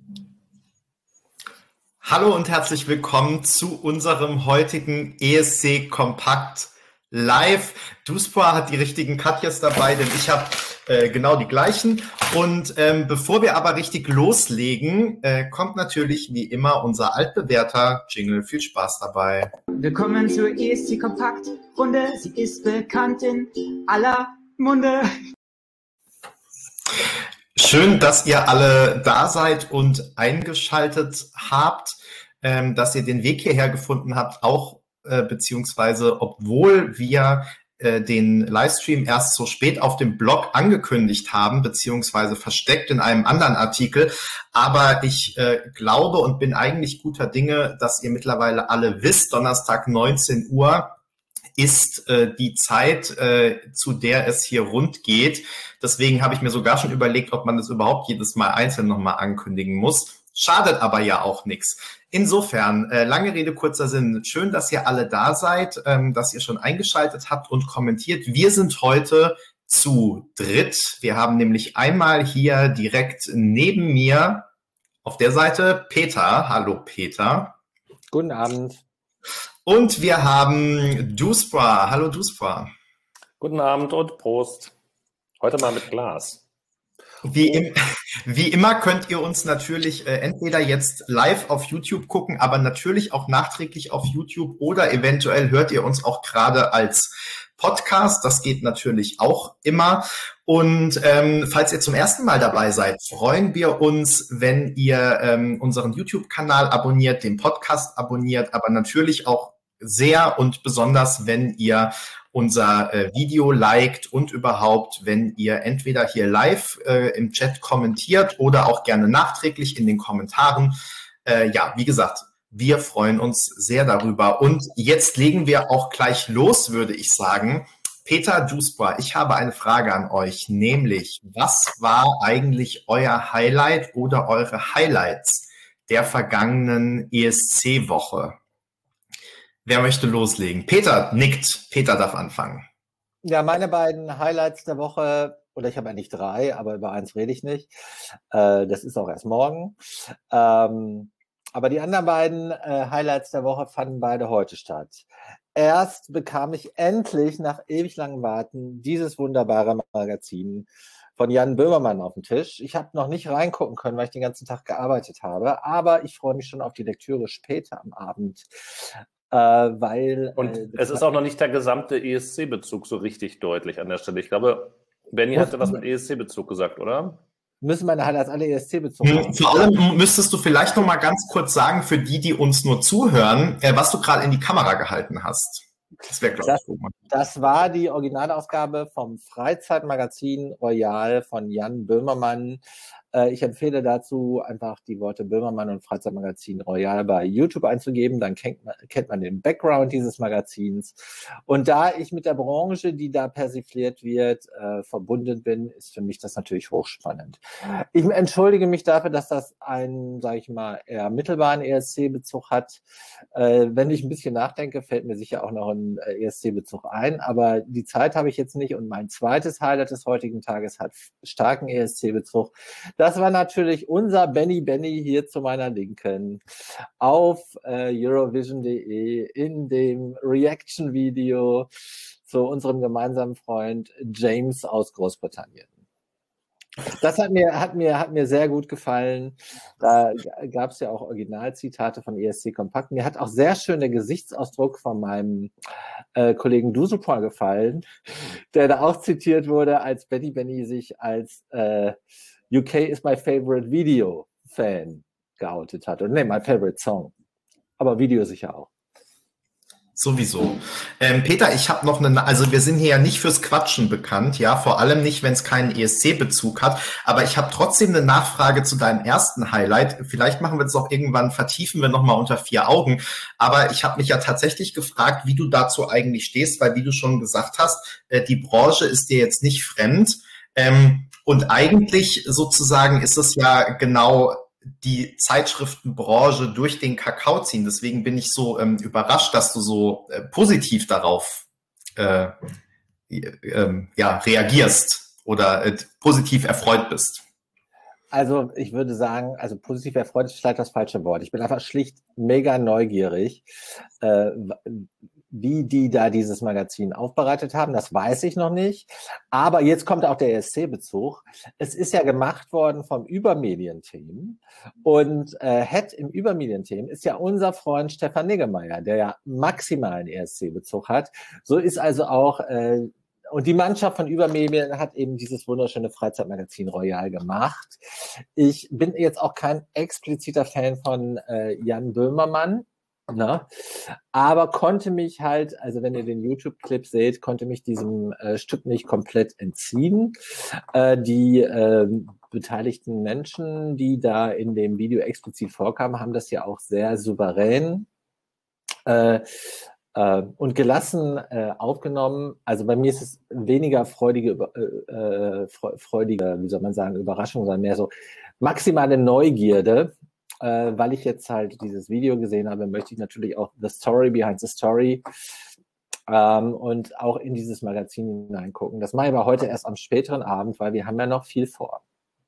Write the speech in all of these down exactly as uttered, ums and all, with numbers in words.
Hallo und herzlich willkommen zu unserem heutigen E S C Kompakt Live. Duspra hat die richtigen Katjes dabei, denn ich habe äh, genau die gleichen. Und ähm, bevor wir aber richtig loslegen, äh, kommt natürlich wie immer unser altbewährter Jingle. Viel Spaß dabei. Willkommen zur E S C Kompakt Runde. Sie ist bekannt in aller Munde. Schön, dass ihr alle da seid und eingeschaltet habt, ähm, dass ihr den Weg hierher gefunden habt, auch äh, beziehungsweise obwohl wir äh, den Livestream erst so spät auf dem Blog angekündigt haben, beziehungsweise versteckt in einem anderen Artikel. Aber ich äh, glaube und bin eigentlich guter Dinge, dass ihr mittlerweile alle wisst, Donnerstag neunzehn Uhr ist äh, die Zeit, äh, zu der es hier rund geht. Deswegen habe ich mir sogar schon überlegt, ob man das überhaupt jedes Mal einzeln nochmal ankündigen muss. Schadet aber ja auch nichts. Insofern, äh, lange Rede, kurzer Sinn. Schön, dass ihr alle da seid, ähm, dass ihr schon eingeschaltet habt und kommentiert. Wir sind heute zu dritt. Wir haben nämlich einmal hier direkt neben mir auf der Seite Peter. Hallo Peter. Guten Abend. Und wir haben Duspra. Hallo Duspra. Guten Abend und Prost. Heute mal mit Glas. Wie, im, wie immer könnt ihr uns natürlich äh, entweder jetzt live auf YouTube gucken, aber natürlich auch nachträglich auf YouTube oder eventuell hört ihr uns auch gerade als Podcast. Das geht natürlich auch immer. Und ähm, falls ihr zum ersten Mal dabei seid, freuen wir uns, wenn ihr ähm, unseren YouTube-Kanal abonniert, den Podcast abonniert, aber natürlich auch sehr und besonders, wenn ihr unser äh, Video liked und überhaupt, wenn ihr entweder hier live äh, im Chat kommentiert oder auch gerne nachträglich in den Kommentaren. Äh, ja, wie gesagt, wir freuen uns sehr darüber. Und jetzt legen wir auch gleich los, würde ich sagen. Peter Duspra, ich habe eine Frage an euch, nämlich, was war eigentlich euer Highlight oder eure Highlights der vergangenen E S C-Woche? Wer möchte loslegen? Peter nickt. Peter darf anfangen. Ja, meine beiden Highlights der Woche, oder ich habe eigentlich drei, aber über eins rede ich nicht. Äh, das ist auch erst morgen. Ähm, aber die anderen beiden äh, Highlights der Woche fanden beide heute statt. Erst bekam ich endlich nach ewig langem Warten dieses wunderbare Magazin von Jan Böhmermann auf den Tisch. Ich habe noch nicht reingucken können, weil ich den ganzen Tag gearbeitet habe, aber ich freue mich schon auf die Lektüre später am Abend. Äh, weil, und äh, es ist auch noch nicht der gesamte E S C-Bezug so richtig deutlich an der Stelle. Ich glaube, Benny hatte was mit E S C-Bezug gesagt, oder? Müssen meine Highlights alle E S C-Bezug haben? Vor allem müsstest du vielleicht noch mal ganz kurz sagen, für die, die uns nur zuhören, äh, was du gerade in die Kamera gehalten hast. Das wäre, glaube ich, gut. Das war die Originalausgabe vom Freizeitmagazin Royal von Jan Böhmermann. Ich empfehle dazu einfach die Worte Böhmermann und Freizeitmagazin Royal bei YouTube einzugeben. Dann kennt man, kennt man den Background dieses Magazins. Und da ich mit der Branche, die da persifliert wird, äh, verbunden bin, ist für mich das natürlich hochspannend. Ich entschuldige mich dafür, dass das einen, sage ich mal, eher mittelbaren E S C-Bezug hat. Äh, wenn ich ein bisschen nachdenke, fällt mir sicher auch noch ein E S C-Bezug ein. Aber die Zeit habe ich jetzt nicht. Und mein zweites Highlight des heutigen Tages hat starken E S C-Bezug. Das war natürlich unser Benny Benny hier zu meiner Linken auf äh, Eurovision punkt de in dem Reaction-Video zu unserem gemeinsamen Freund James aus Großbritannien. Das hat mir, hat mir, hat mir sehr gut gefallen. Da gab es ja auch Originalzitate von E S C Kompakt. Mir hat auch sehr schön der Gesichtsausdruck von meinem äh, Kollegen Duspra gefallen, der da auch zitiert wurde, als Benny Benny sich als äh, U K is my favorite Video Fan geoutet hat. Und nee, my favorite Song. Aber Video sicher auch. Sowieso. Ähm, Peter, ich habe noch eine, also wir sind hier ja nicht fürs Quatschen bekannt, ja, vor allem nicht, wenn es keinen E S C-Bezug hat, aber ich habe trotzdem eine Nachfrage zu deinem ersten Highlight. Vielleicht machen wir das auch irgendwann, vertiefen wir nochmal unter vier Augen, aber ich habe mich ja tatsächlich gefragt, wie du dazu eigentlich stehst, weil wie du schon gesagt hast, äh, die Branche ist dir jetzt nicht fremd ähm, und eigentlich sozusagen ist es ja genau die Zeitschriftenbranche durch den Kakao ziehen. Deswegen bin ich so ähm, überrascht, dass du so äh, positiv darauf äh, äh, ja, reagierst oder äh, positiv erfreut bist. Also ich würde sagen, also positiv erfreut ist vielleicht das falsche Wort. Ich bin einfach schlicht mega neugierig, äh, wie die da dieses Magazin aufbereitet haben. Das weiß ich noch nicht. Aber jetzt kommt auch der E S C-Bezug. Es ist ja gemacht worden vom Übermedienteam. Und äh, Head im Übermedienteam ist ja unser Freund Stefan Niggemeier, der ja maximalen E S C-Bezug hat. So ist also auch... Äh, Und die Mannschaft von Übermedien hat eben dieses wunderschöne Freizeitmagazin Royal gemacht. Ich bin jetzt auch kein expliziter Fan von äh, Jan Böhmermann, ne? Aber konnte mich halt, also wenn ihr den YouTube-Clip seht, konnte mich diesem äh, Stück nicht komplett entziehen. Äh, die äh, beteiligten Menschen, die da in dem Video explizit vorkamen, haben das ja auch sehr souverän äh, und gelassen äh, aufgenommen. Also bei mir ist es weniger freudige, äh, freudige, wie soll man sagen, Überraschung, sondern mehr so maximale Neugierde, äh, weil ich jetzt halt dieses Video gesehen habe, möchte ich natürlich auch the story behind the story ähm, und auch in dieses Magazin hineingucken. Das mache ich aber heute erst am späteren Abend, weil wir haben ja noch viel vor.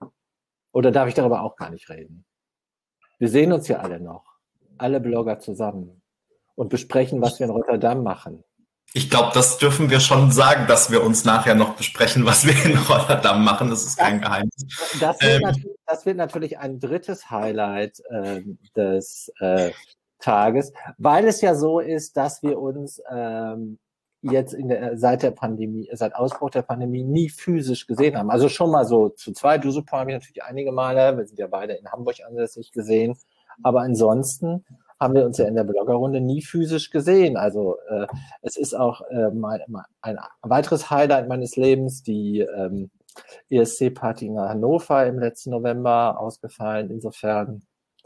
Oder darf ich darüber auch gar nicht reden? Wir sehen uns ja alle noch, alle Blogger zusammen. Und besprechen, was wir in Rotterdam machen. Ich glaube, das dürfen wir schon sagen, dass wir uns nachher noch besprechen, was wir in Rotterdam machen. Das ist kein Geheimnis. Das wird, ähm, natürlich, das wird natürlich ein drittes Highlight äh, des äh, Tages, weil es ja so ist, dass wir uns ähm, jetzt in der, seit der Pandemie, seit Ausbruch der Pandemie nie physisch gesehen haben. Also schon mal so zu zweit. Du super haben wir natürlich einige Male. Wir sind ja beide in Hamburg ansässig gesehen. Aber ansonsten haben wir uns ja in der Bloggerrunde nie physisch gesehen. Also äh, es ist auch äh, mein, ein weiteres Highlight meines Lebens, die ähm, E S C-Party in Hannover im letzten November ausgefallen. Insofern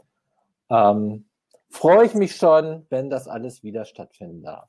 ähm, freue ich mich schon, wenn das alles wieder stattfinden darf.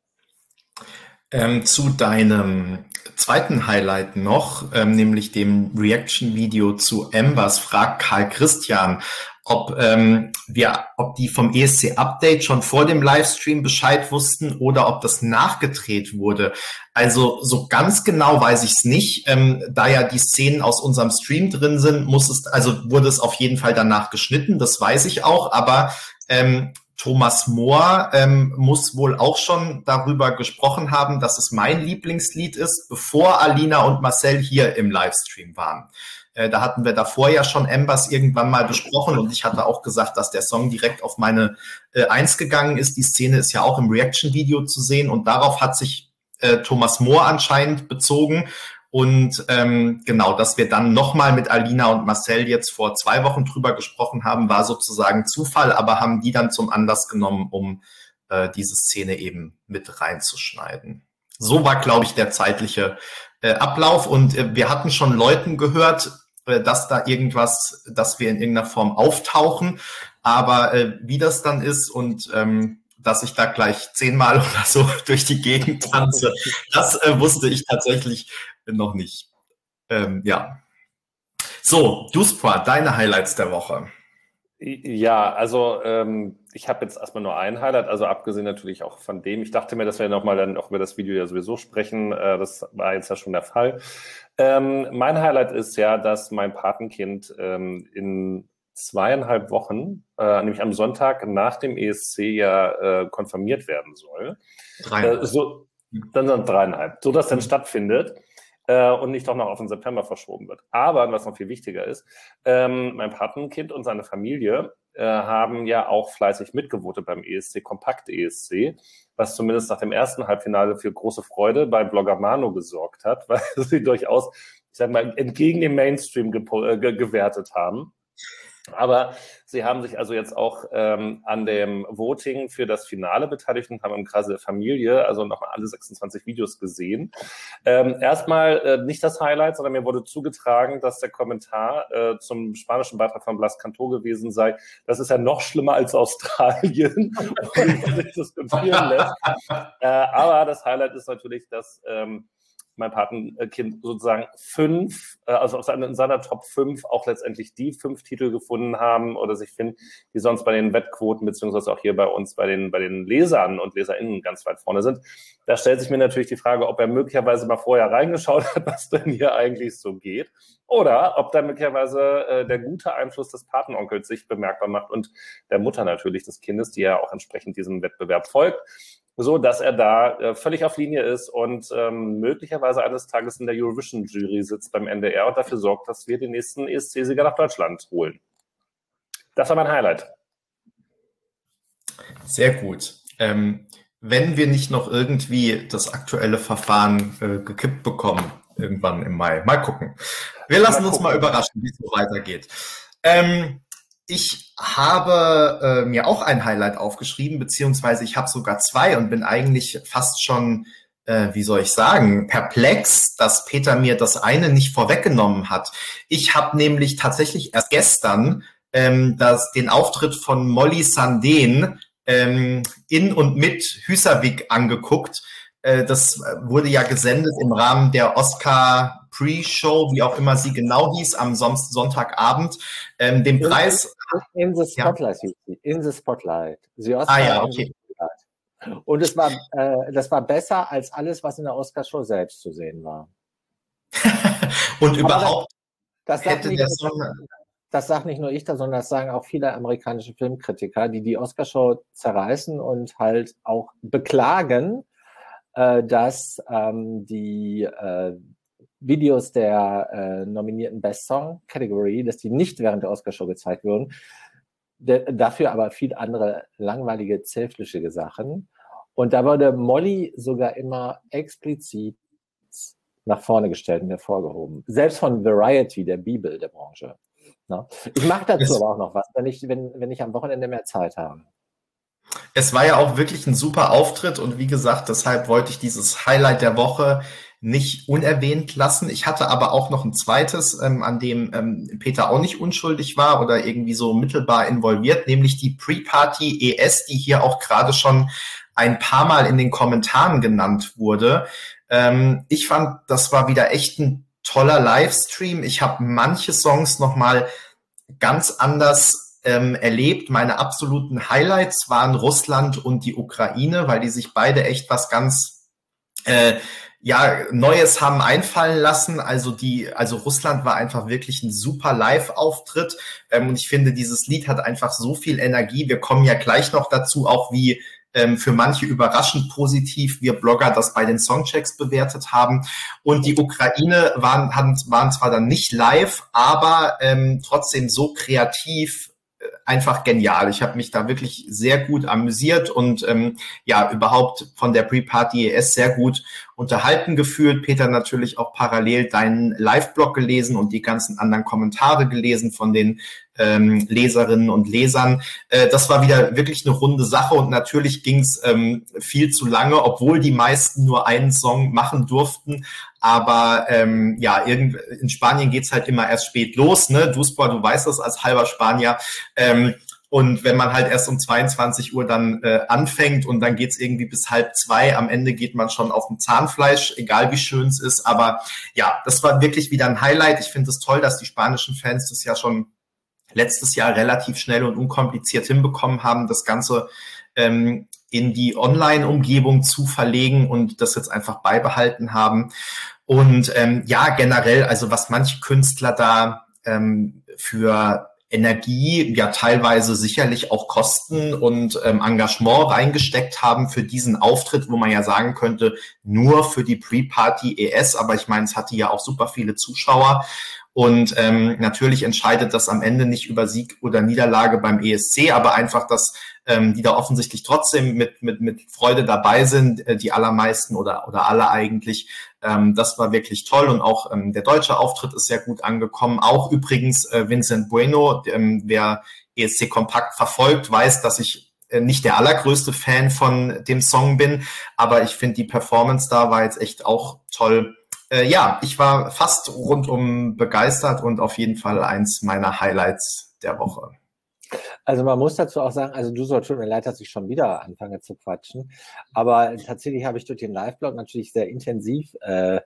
Ähm, zu deinem zweiten Highlight noch, ähm, nämlich dem Reaction-Video zu Embers, fragt Karl Christian, ob ähm, wir, ob die vom E S C-Update schon vor dem Livestream Bescheid wussten oder ob das nachgedreht wurde. Also so ganz genau weiß ich es nicht. Ähm, da ja die Szenen aus unserem Stream drin sind, muss es, also wurde es auf jeden Fall danach geschnitten, das weiß ich auch, aber ähm, Thomas Mohr ähm, muss wohl auch schon darüber gesprochen haben, dass es mein Lieblingslied ist, bevor Alina und Marcel hier im Livestream waren. Äh, da hatten wir davor ja schon Embers irgendwann mal besprochen und ich hatte auch gesagt, dass der Song direkt auf meine äh, Eins gegangen ist. Die Szene ist ja auch im Reaction-Video zu sehen und darauf hat sich äh, Thomas Mohr anscheinend bezogen. Und ähm, genau, dass wir dann nochmal mit Alina und Marcel jetzt vor zwei Wochen drüber gesprochen haben, war sozusagen Zufall, aber haben die dann zum Anlass genommen, um äh, diese Szene eben mit reinzuschneiden. So war, glaube ich, der zeitliche äh, Ablauf. Und äh, wir hatten schon Leuten gehört, äh, dass da irgendwas, dass wir in irgendeiner Form auftauchen. Aber äh, wie das dann ist und ähm, dass ich da gleich zehnmal oder so durch die Gegend tanze, das äh, wusste ich tatsächlich noch nicht. Ähm, ja. So, Duspra, deine Highlights der Woche. Ja, also ähm, ich habe jetzt erstmal nur ein Highlight, also abgesehen natürlich auch von dem. Ich dachte mir, dass wir nochmal dann auch über das Video ja sowieso sprechen. Äh, das war jetzt ja schon der Fall. Ähm, mein Highlight ist ja, dass mein Patenkind ähm, in zweieinhalb Wochen, äh, nämlich am Sonntag nach dem E S C ja äh, konfirmiert werden soll. Dreieinhalb. Äh, so, dann sind dreieinhalb, so dass dann stattfindet. Äh, und nicht doch noch auf den September verschoben wird. Aber, was noch viel wichtiger ist, ähm, mein Patenkind und seine Familie äh, haben ja auch fleißig mitgevotet beim E S C, Kompakt-E S C, was zumindest nach dem ersten Halbfinale für große Freude bei Blogger Mano gesorgt hat, weil sie durchaus, ich sag mal, entgegen dem Mainstream gepo- äh, ge- gewertet haben. Aber sie haben sich also jetzt auch ähm, an dem Voting für das Finale beteiligt und haben im Kreise der Familie also nochmal alle sechsundzwanzig Videos gesehen. Ähm, erstmal äh, nicht das Highlight, sondern mir wurde zugetragen, dass der Kommentar äh, zum spanischen Beitrag von Blas Cantó gewesen sei, das ist ja noch schlimmer als Australien, und sich diskutieren lässt. Äh, aber das Highlight ist natürlich, dass ähm, mein Patenkind sozusagen fünf, äh, also in seiner Top fünf auch letztendlich die fünf Titel gefunden haben oder sich finden, die sonst bei den Wettquoten beziehungsweise auch hier bei uns bei den, bei den Lesern und LeserInnen ganz weit vorne sind. Da stellt sich mir natürlich die Frage, ob er möglicherweise mal vorher reingeschaut hat, was denn hier eigentlich so geht. Oder ob da möglicherweise äh, der gute Einfluss des Patenonkels sich bemerkbar macht und der Mutter natürlich des Kindes, die ja auch entsprechend diesem Wettbewerb folgt, so dass er da äh, völlig auf Linie ist und ähm, möglicherweise eines Tages in der Eurovision-Jury sitzt beim N D R und dafür sorgt, dass wir den nächsten E S C-Sieger nach Deutschland holen. Das war mein Highlight. Sehr gut. Ähm, wenn wir nicht noch irgendwie das aktuelle Verfahren äh, gekippt bekommen, irgendwann im Mai. Mal gucken. Wir lassen mal uns mal überraschen, wie es so weitergeht. Ähm, ich habe äh, mir auch ein Highlight aufgeschrieben, beziehungsweise ich habe sogar zwei und bin eigentlich fast schon, äh, wie soll ich sagen, perplex, dass Peter mir das eine nicht vorweggenommen hat. Ich habe nämlich tatsächlich erst gestern ähm, das, den Auftritt von Molly Sandén ähm, in und mit Hüsavík angeguckt. Das wurde ja gesendet im Rahmen der Oscar Pre-Show, wie auch immer sie genau hieß, am Sonntagabend. Ähm, den in, Preis... In the Spotlight hieß sie. In the Spotlight. The Oscar ah ja, okay. Und es war, äh, das war besser als alles, was in der Oscar-Show selbst zu sehen war. Und Aber überhaupt das, das hätte der Song... Das sagt nicht nur ich da, sondern das sagen auch viele amerikanische Filmkritiker, die die Oscar-Show zerreißen und halt auch beklagen, dass ähm, die äh, Videos der äh, nominierten Best Song Category, dass die nicht während der Oscarshow gezeigt wurden, de- dafür aber viel andere langweilige, zähflischige Sachen. Und da wurde Molly sogar immer explizit nach vorne gestellt und hervorgehoben. Selbst von Variety, der Bibel der Branche. Na? Ich mache dazu es aber auch noch was, wenn ich, wenn, wenn ich am Wochenende mehr Zeit habe. Es war ja auch wirklich ein super Auftritt und wie gesagt, deshalb wollte ich dieses Highlight der Woche nicht unerwähnt lassen. Ich hatte aber auch noch ein zweites, ähm, an dem ähm, Peter auch nicht unschuldig war oder irgendwie so mittelbar involviert, nämlich die Pre-Party E S, die hier auch gerade schon ein paar Mal in den Kommentaren genannt wurde. Ähm, ich fand, das war wieder echt ein toller Livestream. Ich habe manche Songs nochmal ganz anders Ähm, erlebt. Meine absoluten Highlights waren Russland und die Ukraine, weil die sich beide echt was ganz äh, ja Neues haben einfallen lassen. Also die, also Russland war einfach wirklich ein super Live-Auftritt ähm, und ich finde, dieses Lied hat einfach so viel Energie. Wir kommen ja gleich noch dazu, auch wie ähm, für manche überraschend positiv wir Blogger das bei den Songchecks bewertet haben. Und die Ukraine waren, haben, waren zwar dann nicht live, aber ähm, trotzdem so kreativ, einfach genial. Ich habe mich da wirklich sehr gut amüsiert und ähm, ja, überhaupt von der Pre-Party E S sehr gut unterhalten gefühlt. Peter natürlich auch parallel deinen Live-Blog gelesen und die ganzen anderen Kommentare gelesen von den ähm, Leserinnen und Lesern. Äh, das war wieder wirklich eine runde Sache und natürlich ging es ähm, viel zu lange, obwohl die meisten nur einen Song machen durften. Aber ähm, ja, irgend, in Spanien geht's halt immer erst spät los, ne? Duspor, du weißt das als halber Spanier. Ähm, und wenn man halt erst um zweiundzwanzig Uhr dann äh, anfängt und dann geht's irgendwie bis halb zwei, am Ende geht man schon auf dem Zahnfleisch, egal wie schön es ist. Aber ja, das war wirklich wieder ein Highlight. Ich finde es toll, dass die spanischen Fans das ja schon letztes Jahr relativ schnell und unkompliziert hinbekommen haben, das Ganze ähm, in die Online-Umgebung zu verlegen und das jetzt einfach beibehalten haben. Und ähm, ja, generell, also was manche Künstler da ähm, für Energie, ja teilweise sicherlich auch Kosten und ähm, Engagement reingesteckt haben für diesen Auftritt, wo man ja sagen könnte, nur für die Pre-Party E S, aber ich meine, es hatte ja auch super viele Zuschauer. Und ähm, natürlich entscheidet das am Ende nicht über Sieg oder Niederlage beim E S C, aber einfach, dass ähm, die da offensichtlich trotzdem mit mit mit Freude dabei sind, äh, die allermeisten oder oder alle eigentlich. Ähm, das war wirklich toll und auch ähm, der deutsche Auftritt ist sehr gut angekommen. Auch übrigens äh, Vincent Bueno, ähm, wer E S C Kompakt verfolgt, weiß, dass ich äh, nicht der allergrößte Fan von dem Song bin, aber ich finde, die Performance da war jetzt echt auch toll. Äh, ja, ich war fast rundum begeistert und auf jeden Fall eins meiner Highlights der Woche. Also man muss dazu auch sagen, also du sollst, tut mir leid, dass ich schon wieder anfange zu quatschen, aber tatsächlich habe ich durch den Live-Blog natürlich sehr intensiv äh,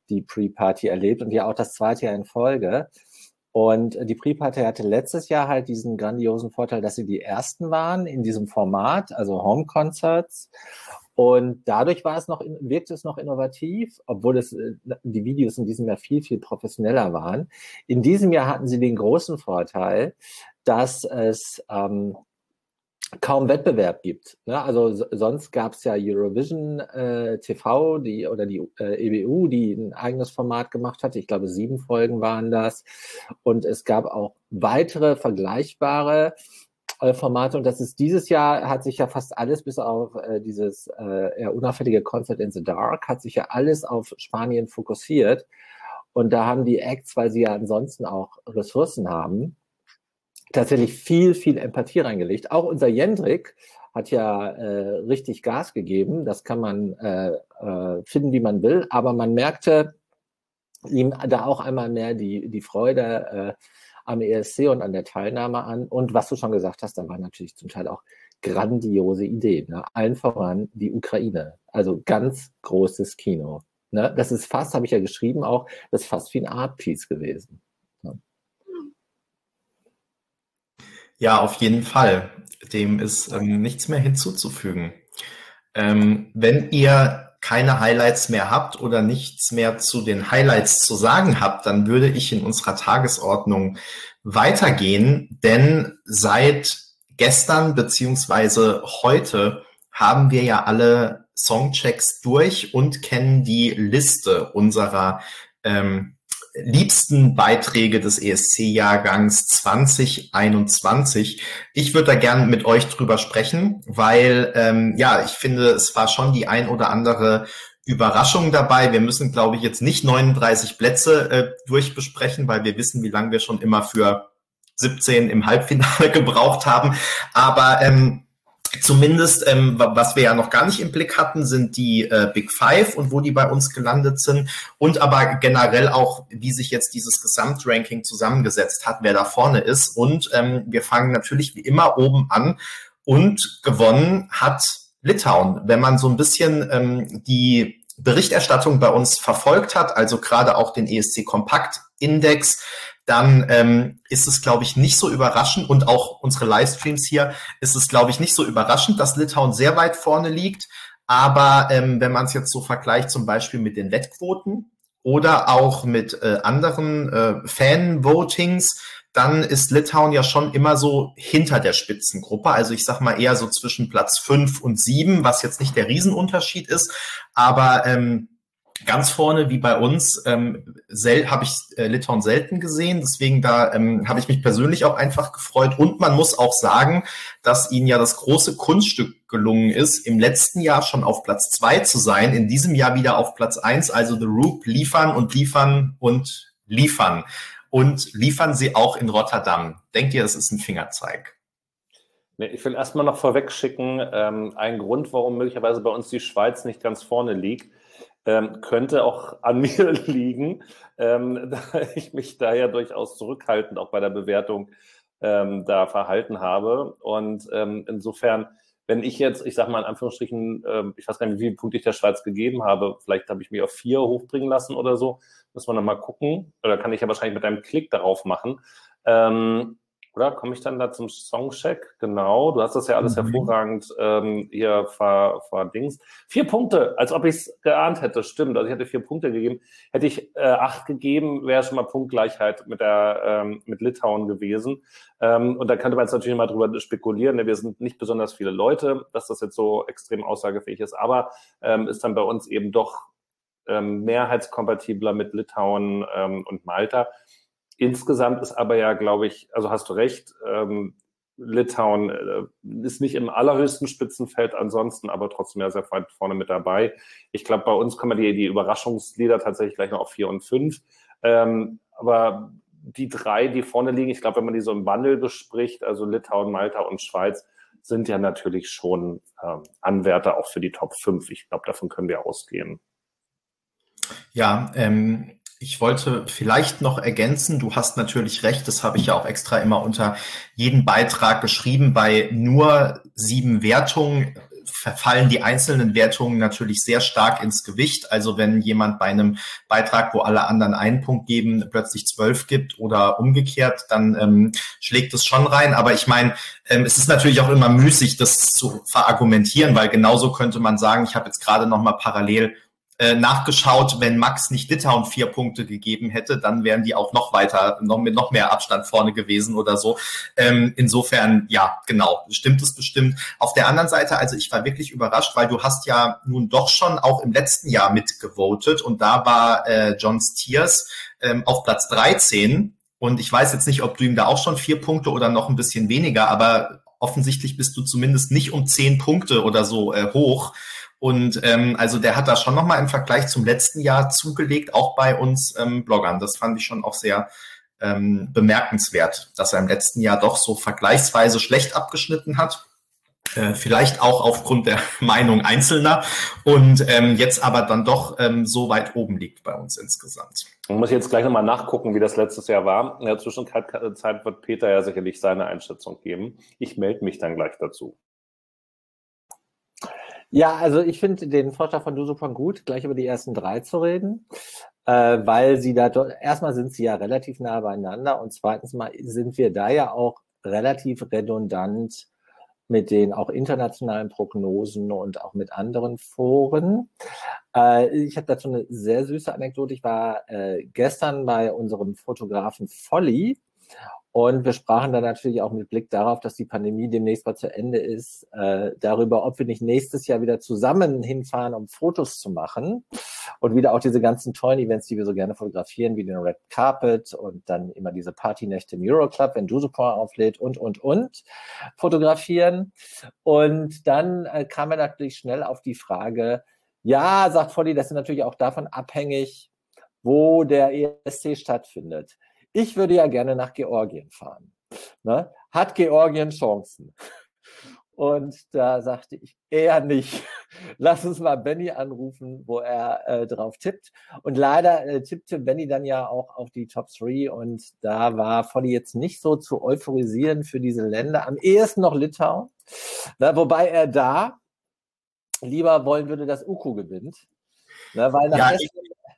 die Pre-Party erlebt und ja auch das zweite Jahr in Folge. Und die Pre-Party hatte letztes Jahr halt diesen grandiosen Vorteil, dass sie die ersten waren in diesem Format, also Home Concerts. Und dadurch war es noch, wirkte es noch innovativ, obwohl es, die Videos in diesem Jahr viel, viel professioneller waren. In diesem Jahr hatten sie den großen Vorteil, dass es ähm, kaum Wettbewerb gibt. Ne? Also so, sonst gab es ja Eurovision äh, T V die, oder die äh, E B U, die ein eigenes Format gemacht hatte. Ich glaube, sieben Folgen waren das. Und es gab auch weitere vergleichbare äh, Formate. Und das ist dieses Jahr, hat sich ja fast alles, bis auf äh, dieses äh, eher unauffällige Concert in the Dark, hat sich ja alles auf Spanien fokussiert. Und da haben die Acts, weil sie ja ansonsten auch Ressourcen haben, tatsächlich viel, viel Empathie reingelegt. Auch unser Jendrik hat ja äh, richtig Gas gegeben. Das kann man äh, äh, finden, wie man will. Aber man merkte ihm da auch einmal mehr die, die Freude äh, am E S C und an der Teilnahme an. Und was du schon gesagt hast, da waren natürlich zum Teil auch grandiose Ideen. Ne? Allen voran die Ukraine. Also ganz großes Kino. Ne? Das ist fast, habe ich ja geschrieben auch, das ist fast wie ein Art-Piece gewesen. Ne? Ja, auf jeden Fall. Dem ist ähm, nichts mehr hinzuzufügen. Ähm, wenn ihr keine Highlights mehr habt oder nichts mehr zu den Highlights zu sagen habt, dann würde ich in unserer Tagesordnung weitergehen, denn seit gestern beziehungsweise heute haben wir ja alle Songchecks durch und kennen die Liste unserer ähm, liebsten Beiträge des E S C-Jahrgangs zwanzig einundzwanzig. Ich würde da gerne mit euch drüber sprechen, weil ähm, ja, ich finde, es war schon die ein oder andere Überraschung dabei. Wir müssen, glaube ich, jetzt nicht neununddreißig Plätze äh, durchbesprechen, weil wir wissen, wie lange wir schon immer für siebzehn im Halbfinale gebraucht haben. Aber ähm, Zumindest, ähm, was wir ja noch gar nicht im Blick hatten, sind die äh, Big Five und wo die bei uns gelandet sind und aber generell auch, wie sich jetzt dieses Gesamtranking zusammengesetzt hat, wer da vorne ist. Und ähm, wir fangen natürlich wie immer oben an und gewonnen hat Litauen. Wenn man so ein bisschen ähm, die Berichterstattung bei uns verfolgt hat, also gerade auch den E S C Kompakt Index, dann ähm, ist es, glaube ich, nicht so überraschend und auch unsere Livestreams hier ist es, glaube ich, nicht so überraschend, dass Litauen sehr weit vorne liegt. Aber ähm, wenn man es jetzt so vergleicht, zum Beispiel mit den Wettquoten oder auch mit äh, anderen äh, Fan-Votings, dann ist Litauen ja schon immer so hinter der Spitzengruppe. Also ich sag mal eher so zwischen Platz fünf und sieben, was jetzt nicht der Riesenunterschied ist, aber ähm, ganz vorne, wie bei uns, ähm, habe ich äh, Litauen selten gesehen. Deswegen da ähm, habe ich mich persönlich auch einfach gefreut. Und man muss auch sagen, dass ihnen ja das große Kunststück gelungen ist, im letzten Jahr schon auf Platz zwei zu sein, in diesem Jahr wieder auf Platz eins. Also The Roop liefern und liefern und liefern. Und liefern sie auch in Rotterdam. Denkt ihr, das ist ein Fingerzeig? Nee, ich will erstmal noch vorweg schicken, ähm, ein Grund, warum möglicherweise bei uns die Schweiz nicht ganz vorne liegt, Ähm, könnte auch an mir liegen, ähm, da ich mich da ja durchaus zurückhaltend auch bei der Bewertung ähm, da verhalten habe. Und ähm, insofern, wenn ich jetzt, ich sage mal in Anführungsstrichen, ähm, ich weiß gar nicht, wie viele Punkte ich der Schweiz gegeben habe, vielleicht habe ich mich auf vier hochbringen lassen oder so, muss man dann mal gucken. Oder kann ich ja wahrscheinlich mit einem Klick darauf machen. Ähm, Oder komme ich dann da zum Songcheck? Genau, du hast das ja alles mhm. hervorragend ähm, hier ver, verdingst. Vier Punkte, als ob ich es geahnt hätte, stimmt. Also ich hätte vier Punkte gegeben. Hätte ich äh, acht gegeben, wäre schon mal Punktgleichheit mit der ähm, mit Litauen gewesen. Ähm, und da könnte man jetzt natürlich mal drüber spekulieren. Ne? Wir sind nicht besonders viele Leute, dass das jetzt so extrem aussagefähig ist, aber ähm, ist dann bei uns eben doch ähm, mehrheitskompatibler mit Litauen ähm, und Malta. Insgesamt ist aber ja, glaube ich, also hast du recht, ähm, Litauen äh, ist nicht im allerhöchsten Spitzenfeld ansonsten, aber trotzdem ja sehr weit vorne mit dabei. Ich glaube, bei uns kommen die, die Überraschungslieder tatsächlich gleich noch auf vier und fünf. Ähm, aber die drei, die vorne liegen, ich glaube, wenn man die so im Wandel bespricht, also Litauen, Malta und Schweiz, sind ja natürlich schon ähm, Anwärter auch für die Top fünf. Ich glaube, davon können wir ausgehen. Ja, ähm, ich wollte vielleicht noch ergänzen, du hast natürlich recht, das habe ich ja auch extra immer unter jeden Beitrag geschrieben, bei nur sieben Wertungen verfallen die einzelnen Wertungen natürlich sehr stark ins Gewicht. Also wenn jemand bei einem Beitrag, wo alle anderen einen Punkt geben, plötzlich zwölf gibt oder umgekehrt, dann ähm, schlägt es schon rein. Aber ich meine, ähm, es ist natürlich auch immer müßig, das zu verargumentieren, weil genauso könnte man sagen, ich habe jetzt gerade noch mal parallel äh, nachgeschaut, wenn Max nicht Litauen vier Punkte gegeben hätte, dann wären die auch noch weiter, noch mit noch mehr Abstand vorne gewesen oder so. Ähm, insofern, ja, genau, stimmt es bestimmt. Auf der anderen Seite, also ich war wirklich überrascht, weil du hast ja nun doch schon auch im letzten Jahr mitgevotet und da war äh, John Stiers ähm, auf Platz dreizehn und ich weiß jetzt nicht, ob du ihm da auch schon vier Punkte oder noch ein bisschen weniger, aber offensichtlich bist du zumindest nicht um zehn Punkte oder so äh, hoch. Und ähm, also der hat da schon nochmal im Vergleich zum letzten Jahr zugelegt, auch bei uns ähm, Bloggern. Das fand ich schon auch sehr ähm, bemerkenswert, dass er im letzten Jahr doch so vergleichsweise schlecht abgeschnitten hat. Äh, vielleicht auch aufgrund der Meinung Einzelner und ähm, jetzt aber dann doch ähm, so weit oben liegt bei uns insgesamt. Ich muss jetzt gleich nochmal nachgucken, wie das letztes Jahr war. In der Zwischenzeit wird Peter ja sicherlich seine Einschätzung geben. Ich melde mich dann gleich dazu. Ja, also ich finde den Vorschlag von Dusupan gut, gleich über die ersten drei zu reden, äh, weil sie da, erstmal sind sie ja relativ nah beieinander und zweitens mal sind wir da ja auch relativ redundant mit den auch internationalen Prognosen und auch mit anderen Foren. Äh, ich habe dazu eine sehr süße Anekdote. Ich war äh, gestern bei unserem Fotografen Volli und wir sprachen dann natürlich auch mit Blick darauf, dass die Pandemie demnächst mal zu Ende ist, äh, darüber, ob wir nicht nächstes Jahr wieder zusammen hinfahren, um Fotos zu machen und wieder auch diese ganzen tollen Events, die wir so gerne fotografieren, wie den Red Carpet und dann immer diese Partynächte im Euroclub, wenn Dusupan auflädt und, und, und fotografieren. Und dann äh, kam er natürlich schnell auf die Frage, ja, sagt Volli, das ist natürlich auch davon abhängig, wo der E S C stattfindet. Ich würde ja gerne nach Georgien fahren. Ne? Hat Georgien Chancen? Und da sagte ich, eher nicht. Lass uns mal Benny anrufen, wo er äh, drauf tippt. Und leider äh, tippte Benny dann ja auch auf die Top drei und da war Volli jetzt nicht so zu euphorisieren für diese Länder. Am ehesten noch Litauen, ne? Wobei er da lieber wollen würde, dass U K U gewinnt. Ne? Weil nach ja, Essen,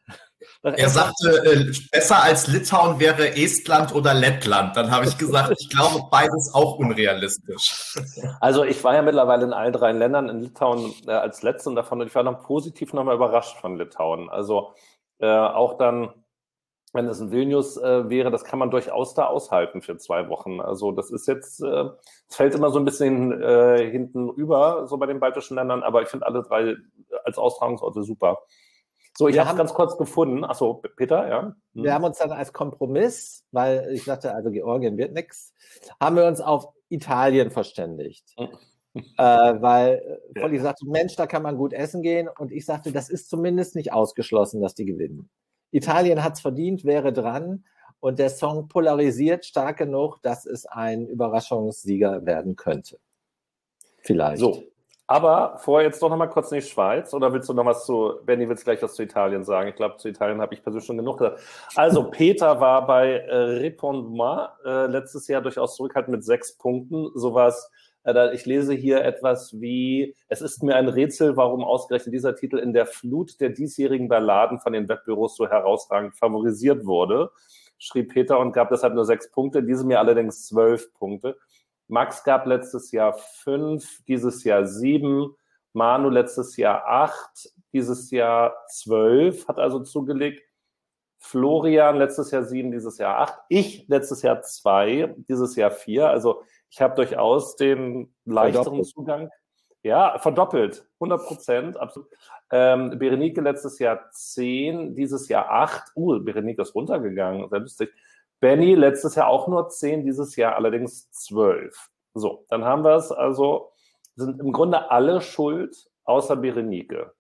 Er sagte, äh, besser als Litauen wäre Estland oder Lettland. Dann habe ich gesagt, ich glaube, beides auch unrealistisch. Also ich war ja mittlerweile in allen drei Ländern, in Litauen äh, als Letzte und davon, und ich war dann positiv nochmal überrascht von Litauen. Also äh, auch dann, wenn es in Vilnius äh, wäre, das kann man durchaus da aushalten für zwei Wochen. Also das ist jetzt, äh, es fällt immer so ein bisschen äh, hinten über, so bei den baltischen Ländern, aber ich finde alle drei als Austragungsorte super. So, ich habe es ganz kurz gefunden. Achso, Peter, ja. Hm. Wir haben uns dann als Kompromiss, weil ich dachte, also Georgien wird nix, haben wir uns auf Italien verständigt. Hm. äh, weil Volli ja. sagte, Mensch, da kann man gut essen gehen. Und ich sagte, das ist zumindest nicht ausgeschlossen, dass die gewinnen. Italien hat's verdient, wäre dran. Und der Song polarisiert stark genug, dass es ein Überraschungssieger werden könnte. Vielleicht. So. Aber vorher jetzt doch noch mal kurz in die Schweiz. Oder willst du noch was zu, Benni, willst du gleich was zu Italien sagen? Ich glaube, zu Italien habe ich persönlich schon genug gesagt. Also, Peter war bei äh, Répondement äh, letztes Jahr durchaus zurückhaltend mit sechs Punkten. Sowas, äh, ich lese hier etwas wie, es ist mir ein Rätsel, warum ausgerechnet dieser Titel in der Flut der diesjährigen Balladen von den Wettbüros so herausragend favorisiert wurde, schrieb Peter und gab deshalb nur sechs Punkte, in diesem Jahr allerdings zwölf Punkte. Max gab letztes Jahr fünf, dieses Jahr sieben, Manu letztes Jahr acht, dieses Jahr zwölf, hat also zugelegt. Florian letztes Jahr sieben, dieses Jahr acht. Ich letztes Jahr zwei, dieses Jahr vier. Also ich habe durchaus den leichteren verdoppelt. Zugang. Ja, verdoppelt, hundert Prozent, absolut. Ähm, Berenike letztes Jahr zehn, dieses Jahr acht. Uh, Berenike ist runtergegangen, sehr lustig. Benni letztes Jahr auch nur zehn, dieses Jahr allerdings zwölf. So, dann haben wir es also, sind im Grunde alle schuld, außer Berenike.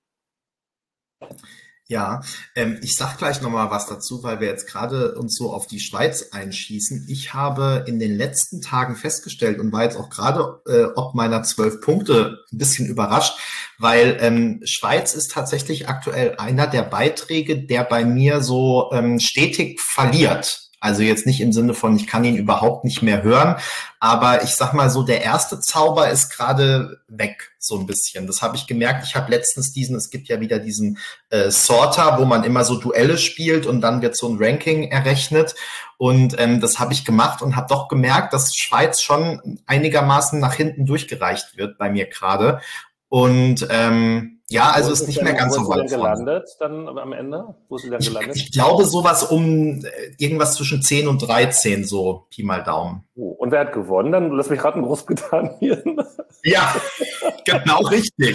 Ja, ähm, ich sag gleich nochmal was dazu, weil wir jetzt gerade uns so auf die Schweiz einschießen. Ich habe in den letzten Tagen festgestellt und war jetzt auch gerade äh, ob meiner zwölf Punkte ein bisschen überrascht, weil ähm, Schweiz ist tatsächlich aktuell einer der Beiträge, der bei mir so ähm, stetig verliert. Also jetzt nicht im Sinne von, ich kann ihn überhaupt nicht mehr hören, aber ich sag mal so, der erste Zauber ist gerade weg, so ein bisschen. Das habe ich gemerkt. Ich habe letztens diesen, es gibt ja wieder diesen äh, Sorter, wo man immer so Duelle spielt und dann wird so ein Ranking errechnet. Und ähm, das habe ich gemacht und habe doch gemerkt, dass Schweiz schon einigermaßen nach hinten durchgereicht wird bei mir gerade. Und ähm, ja, also Wo ist nicht denn, mehr ganz wo so ist sie weit denn vorne. gelandet dann am Ende? Wo ist sie denn Ich, gelandet? ich glaube sowas um äh, irgendwas zwischen zehn und dreizehn, so Pi mal Daumen. Oh, und wer hat gewonnen? Dann lass mich raten, Großbritannien. Ja, genau richtig.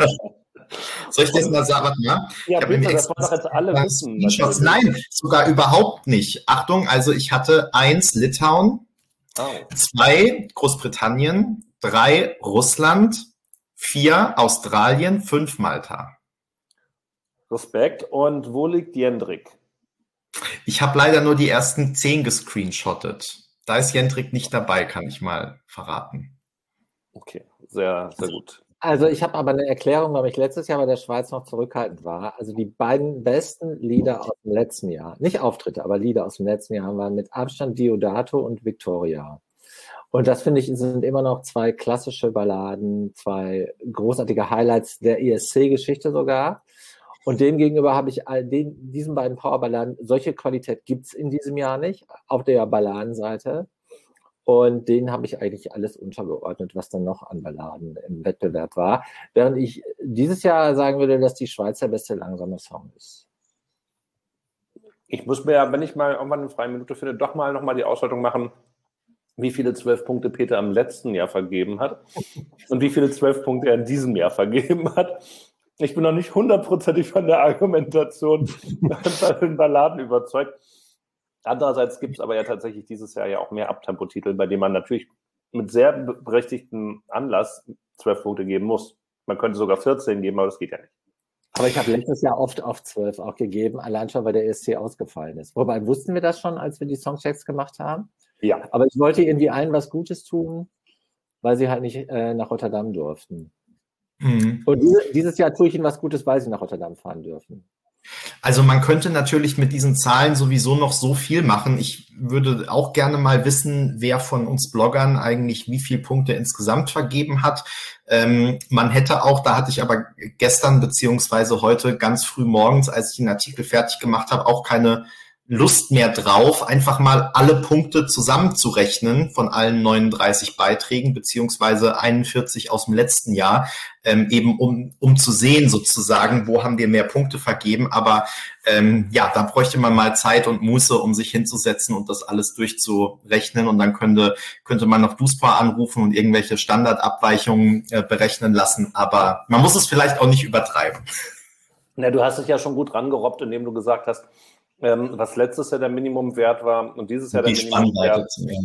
Soll ich das mal sagen? Warte mal. Ja, Ich habe mir bitte, das extra wollen doch jetzt alle wissen. Screenshots. natürlich. Nein, sogar überhaupt nicht. Achtung, also ich hatte eins Litauen, Oh. zwei Großbritannien, drei Russland, vier Australien, fünf Malta. Respekt. Und wo liegt Jendrik? Ich habe leider nur die ersten zehn gescreenshottet. Da ist Jendrik nicht dabei, kann ich mal verraten. Okay, sehr, sehr gut. Also ich habe aber eine Erklärung, warum ich letztes Jahr bei der Schweiz noch zurückhaltend war. Also die beiden besten Lieder aus dem letzten Jahr, nicht Auftritte, aber Lieder aus dem letzten Jahr waren mit Abstand Diodato und Victoria. Und das, finde ich, sind immer noch zwei klassische Balladen, zwei großartige Highlights der E S C-Geschichte sogar. Und demgegenüber habe ich all den, diesen beiden Powerballaden, solche Qualität gibt's in diesem Jahr nicht, auf der Balladenseite. Und denen habe ich eigentlich alles untergeordnet, was dann noch an Balladen im Wettbewerb war. Während ich dieses Jahr sagen würde, dass die Schweiz der beste langsame Song ist. Ich muss mir ja, wenn ich mal irgendwann eine freie Minute finde, doch mal nochmal die Auswertung machen, wie viele zwölf Punkte Peter im letzten Jahr vergeben hat und wie viele zwölf Punkte er in diesem Jahr vergeben hat. Ich bin noch nicht hundertprozentig von der Argumentation bei den Balladen überzeugt. Andererseits gibt es aber ja tatsächlich dieses Jahr ja auch mehr Abtempo-Titel, bei denen man natürlich mit sehr berechtigtem Anlass zwölf Punkte geben muss. Man könnte sogar vierzehn geben, aber das geht ja nicht. Aber ich habe letztes Jahr oft auf zwölf auch gegeben, allein schon, weil der E S C ausgefallen ist. Wobei, wussten wir das schon, als wir die Songchecks gemacht haben? Ja. Aber ich wollte irgendwie allen was Gutes tun, weil sie halt nicht äh, nach Rotterdam durften. Mhm. Und diese, dieses Jahr tue ich ihnen was Gutes, weil sie nach Rotterdam fahren dürfen. Also man könnte natürlich mit diesen Zahlen sowieso noch so viel machen. Ich würde auch gerne mal wissen, wer von uns Bloggern eigentlich wie viele Punkte insgesamt vergeben hat. Ähm, man hätte auch, da hatte ich aber gestern beziehungsweise heute ganz früh morgens, als ich den Artikel fertig gemacht habe, auch keine Lust mehr drauf, einfach mal alle Punkte zusammenzurechnen von allen neununddreißig Beiträgen, beziehungsweise einundvierzig aus dem letzten Jahr, ähm, eben um um zu sehen sozusagen, wo haben wir mehr Punkte vergeben. Aber ähm, ja, da bräuchte man mal Zeit und Muße, um sich hinzusetzen und das alles durchzurechnen. Und dann könnte könnte man noch DuSpa anrufen und irgendwelche Standardabweichungen äh, berechnen lassen. Aber man muss es vielleicht auch nicht übertreiben. Na, du hast dich ja schon gut rangerobbt, indem du gesagt hast, Ähm, was letztes Jahr der Minimumwert war und dieses Jahr Die der Minimumwert.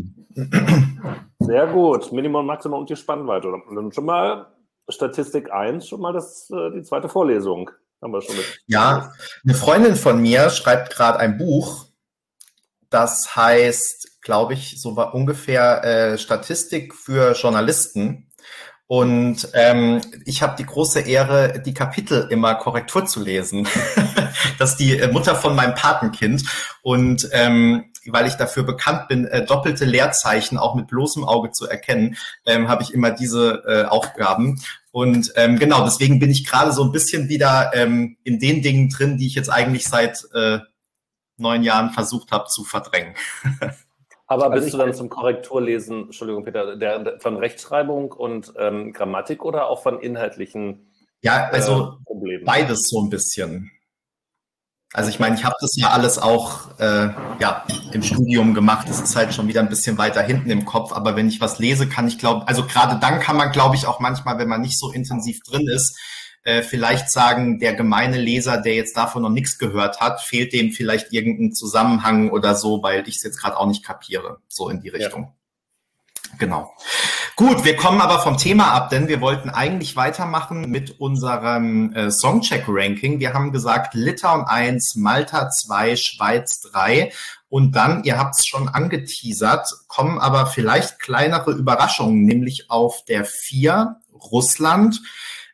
Sehr gut. Minimum, Maximum und die Spannweite. Und dann schon mal Statistik eins, schon mal das, die zweite Vorlesung. Haben wir schon mit. Ja, eine Freundin von mir schreibt gerade ein Buch, das heißt, glaube ich, so war ungefähr äh, Statistik für Journalisten. Und ähm, ich habe die große Ehre, die Kapitel immer Korrektur zu lesen. Das ist die Mutter von meinem Patenkind. Und ähm, weil ich dafür bekannt bin, äh, doppelte Leerzeichen auch mit bloßem Auge zu erkennen, ähm, habe ich immer diese äh, Aufgaben. Und ähm, genau, deswegen bin ich gerade so ein bisschen wieder ähm, in den Dingen drin, die ich jetzt eigentlich seit äh, neun Jahren versucht habe zu verdrängen. Aber bist Also du dann zum Korrekturlesen, Entschuldigung Peter, der, der, von Rechtschreibung und ähm, Grammatik oder auch von inhaltlichen Ja, also äh, Problemen? Beides so ein bisschen. Also ich meine, ich habe das ja alles auch äh, ja, im Studium gemacht. Das ist halt schon wieder ein bisschen weiter hinten im Kopf. Aber wenn ich was lese, kann ich glaube, also gerade dann kann man, glaube ich, auch manchmal, wenn man nicht so intensiv drin ist, äh, vielleicht sagen, der gemeine Leser, der jetzt davon noch nichts gehört hat, fehlt dem vielleicht irgendein Zusammenhang oder so, weil ich es jetzt gerade auch nicht kapiere, so in die Richtung. Ja. Genau. Gut, wir kommen aber vom Thema ab, denn wir wollten eigentlich weitermachen mit unserem äh, Songcheck-Ranking. Wir haben gesagt, Litauen eins, Malta zwei, Schweiz drei und dann, ihr habt es schon angeteasert, kommen aber vielleicht kleinere Überraschungen, nämlich auf der vier Russland.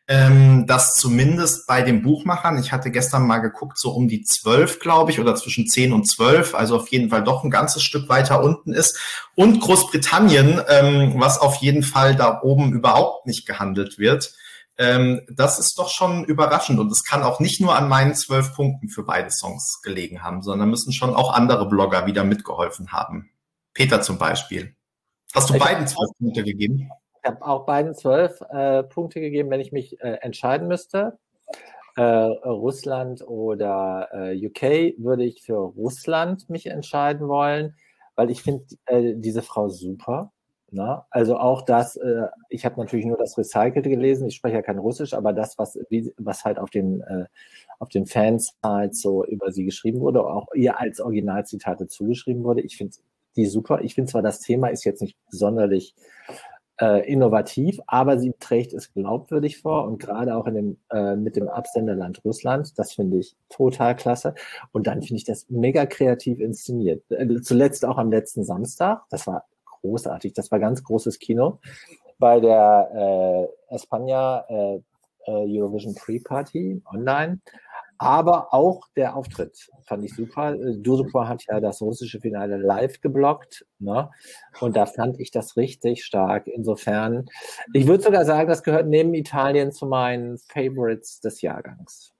ähm, dass zumindest bei den Buchmachern, ich hatte gestern mal geguckt, so um die zwölf, glaube ich, oder zwischen zehn und zwölf, also auf jeden Fall doch ein ganzes Stück weiter unten ist. Und Großbritannien, ähm, was auf jeden Fall da oben überhaupt nicht gehandelt wird. Ähm, das ist doch schon überraschend. Und es kann auch nicht nur an meinen zwölf Punkten für beide Songs gelegen haben, sondern müssen schon auch andere Blogger wieder mitgeholfen haben. Peter zum Beispiel. Hast du Ich beiden zwölf Punkte gegeben? Ich habe auch beiden zwölf äh, Punkte gegeben, wenn ich mich äh, entscheiden müsste. Äh, Russland oder äh, U K würde ich für Russland mich entscheiden wollen, weil ich finde äh, diese Frau super. Ne? Also auch das, äh, ich habe natürlich nur das Recycelte gelesen, ich spreche ja kein Russisch, aber das, was, wie, was halt auf den, äh, auf den Fans halt so über sie geschrieben wurde, auch ihr als Originalzitate zugeschrieben wurde, ich finde die super. Ich finde zwar, das Thema ist jetzt nicht sonderlich äh, innovativ, aber sie trägt es glaubwürdig vor und gerade auch in dem, äh, mit dem Absenderland Russland, das finde ich total klasse. Und dann finde ich das mega kreativ inszeniert. Äh, zuletzt auch am letzten Samstag, das war großartig, das war ganz großes Kino bei der äh, España äh, äh, Eurovision Pre-Party online. Aber auch der Auftritt fand ich super. Dusupor hat ja das russische Finale live geblockt, ne? Und da fand ich das richtig stark. Insofern, ich würde sogar sagen, das gehört neben Italien zu meinen Favorites des Jahrgangs.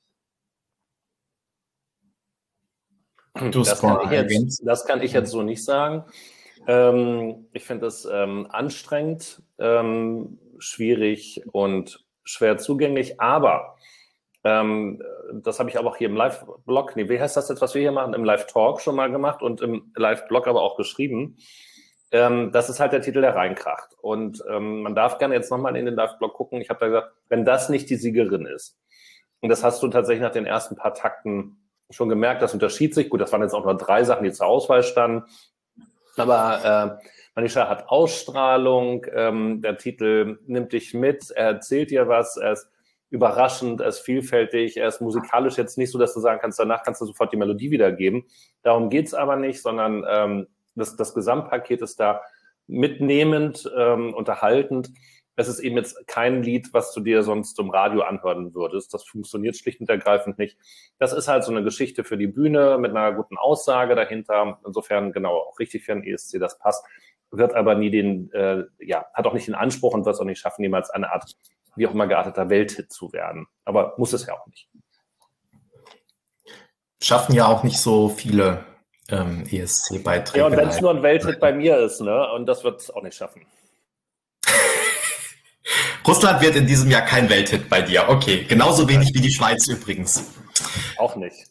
Das kann, ich jetzt, das kann ich jetzt so nicht sagen. Ähm, ich finde es ähm, anstrengend, ähm, schwierig und schwer zugänglich, aber ähm, das habe ich aber auch hier im Live-Blog, nee, wie heißt das jetzt, was wir hier machen, im Live-Talk schon mal gemacht und im Live-Blog aber auch geschrieben. Ähm, das ist halt der Titel, der reinkracht. Und ähm, man darf gerne jetzt nochmal in den Live-Blog gucken. Ich habe da gesagt, wenn das nicht die Siegerin ist, und das hast du tatsächlich nach den ersten paar Takten schon gemerkt, das unterschied sich. Gut, das waren jetzt auch nur drei Sachen, die zur Auswahl standen. Aber äh, Manisha hat Ausstrahlung, ähm, der Titel nimmt dich mit, er erzählt dir was, er ist überraschend, er ist vielfältig, er ist musikalisch jetzt nicht so, dass du sagen kannst, danach kannst du sofort die Melodie wiedergeben. Darum geht's aber nicht, sondern ähm, das, das Gesamtpaket ist da mitnehmend, ähm, unterhaltend. Es ist eben jetzt kein Lied, was du dir sonst im Radio anhören würdest. Das funktioniert schlicht und ergreifend nicht. Das ist halt so eine Geschichte für die Bühne mit einer guten Aussage dahinter. Insofern genau auch richtig für ein E S C, das passt. Wird aber nie den, äh, ja, hat auch nicht den Anspruch und wird es auch nicht schaffen, jemals eine Art, wie auch immer gearteter Welthit zu werden. Aber muss es ja auch nicht. Schaffen ja auch nicht so viele ähm, E S C-Beiträge. Ja, und wenn es nur ein Welthit bei mir ist, ne, und das wird es auch nicht schaffen. Russland wird in diesem Jahr kein Welthit bei dir. Okay, genauso wenig wie die Schweiz übrigens. Auch nicht.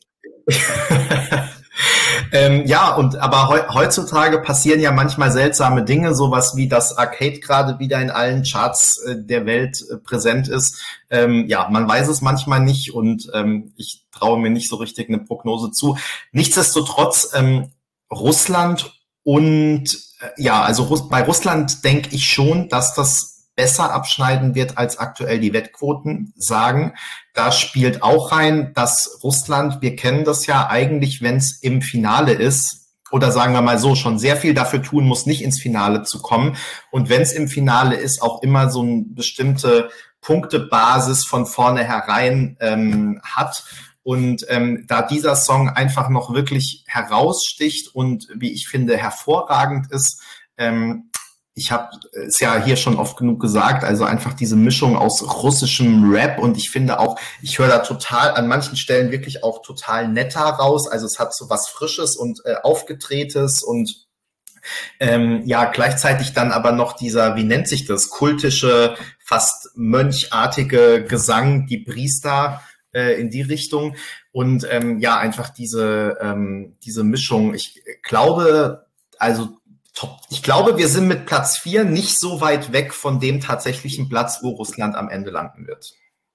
ähm, ja, und aber he heutzutage passieren ja manchmal seltsame Dinge, sowas wie das Arcade gerade wieder in allen Charts äh, der Welt äh, präsent ist. Ähm, ja, man weiß es manchmal nicht und ähm, ich traue mir nicht so richtig eine Prognose zu. Nichtsdestotrotz ähm, Russland und äh, ja, also Russ bei Russland denke ich schon, dass das besser abschneiden wird, als aktuell die Wettquoten sagen. Da spielt auch rein, dass Russland, wir kennen das ja eigentlich, wenn es im Finale ist, oder sagen wir mal so, schon sehr viel dafür tun muss, nicht ins Finale zu kommen. Und wenn es im Finale ist, auch immer so eine bestimmte Punktebasis von vornherein ähm, hat. Und ähm, da dieser Song einfach noch wirklich heraussticht und, wie ich finde, hervorragend ist, ähm, ich habe es ja hier schon oft genug gesagt, also einfach diese Mischung aus russischem Rap und ich finde auch, ich höre da total an manchen Stellen wirklich auch total netter raus, also es hat so was Frisches und äh, Aufgedrehtes und ähm, ja, gleichzeitig dann aber noch dieser, wie nennt sich das, kultische, fast mönchartige Gesang, die Priester äh, in die Richtung und ähm, ja, einfach diese, ähm, diese Mischung. Ich glaube, also ich glaube, wir sind mit Platz vier nicht so weit weg von dem tatsächlichen Platz, wo Russland am Ende landen wird.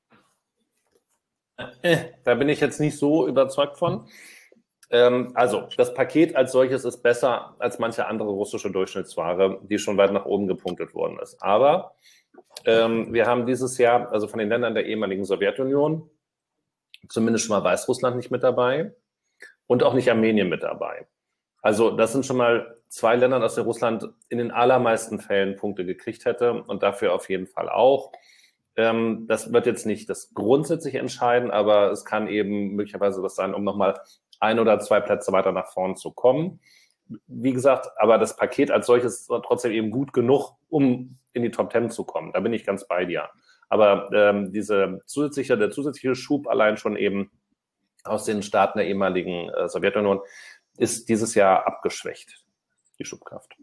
Da bin ich jetzt nicht so überzeugt von. Ähm, also, das Paket als solches ist besser als manche andere russische Durchschnittsware, die schon weit nach oben gepunktet worden ist. Aber ähm, wir haben dieses Jahr, also von den Ländern der ehemaligen Sowjetunion, zumindest schon mal Weißrussland nicht mit dabei und auch nicht Armenien mit dabei. Also das sind schon mal zwei Länder, aus denen Russland in den allermeisten Fällen Punkte gekriegt hätte und dafür auf jeden Fall auch Ähm, das wird jetzt nicht das grundsätzlich entscheiden, aber es kann eben möglicherweise das sein, um nochmal ein oder zwei Plätze weiter nach vorn zu kommen. Wie gesagt, aber das Paket als solches ist trotzdem eben gut genug, um in die Top Ten zu kommen. Da bin ich ganz bei dir. Aber ähm, diese zusätzliche, der zusätzliche Schub allein schon eben aus den Staaten der ehemaligen äh, Sowjetunion ist dieses Jahr abgeschwächt, die Schubkraft.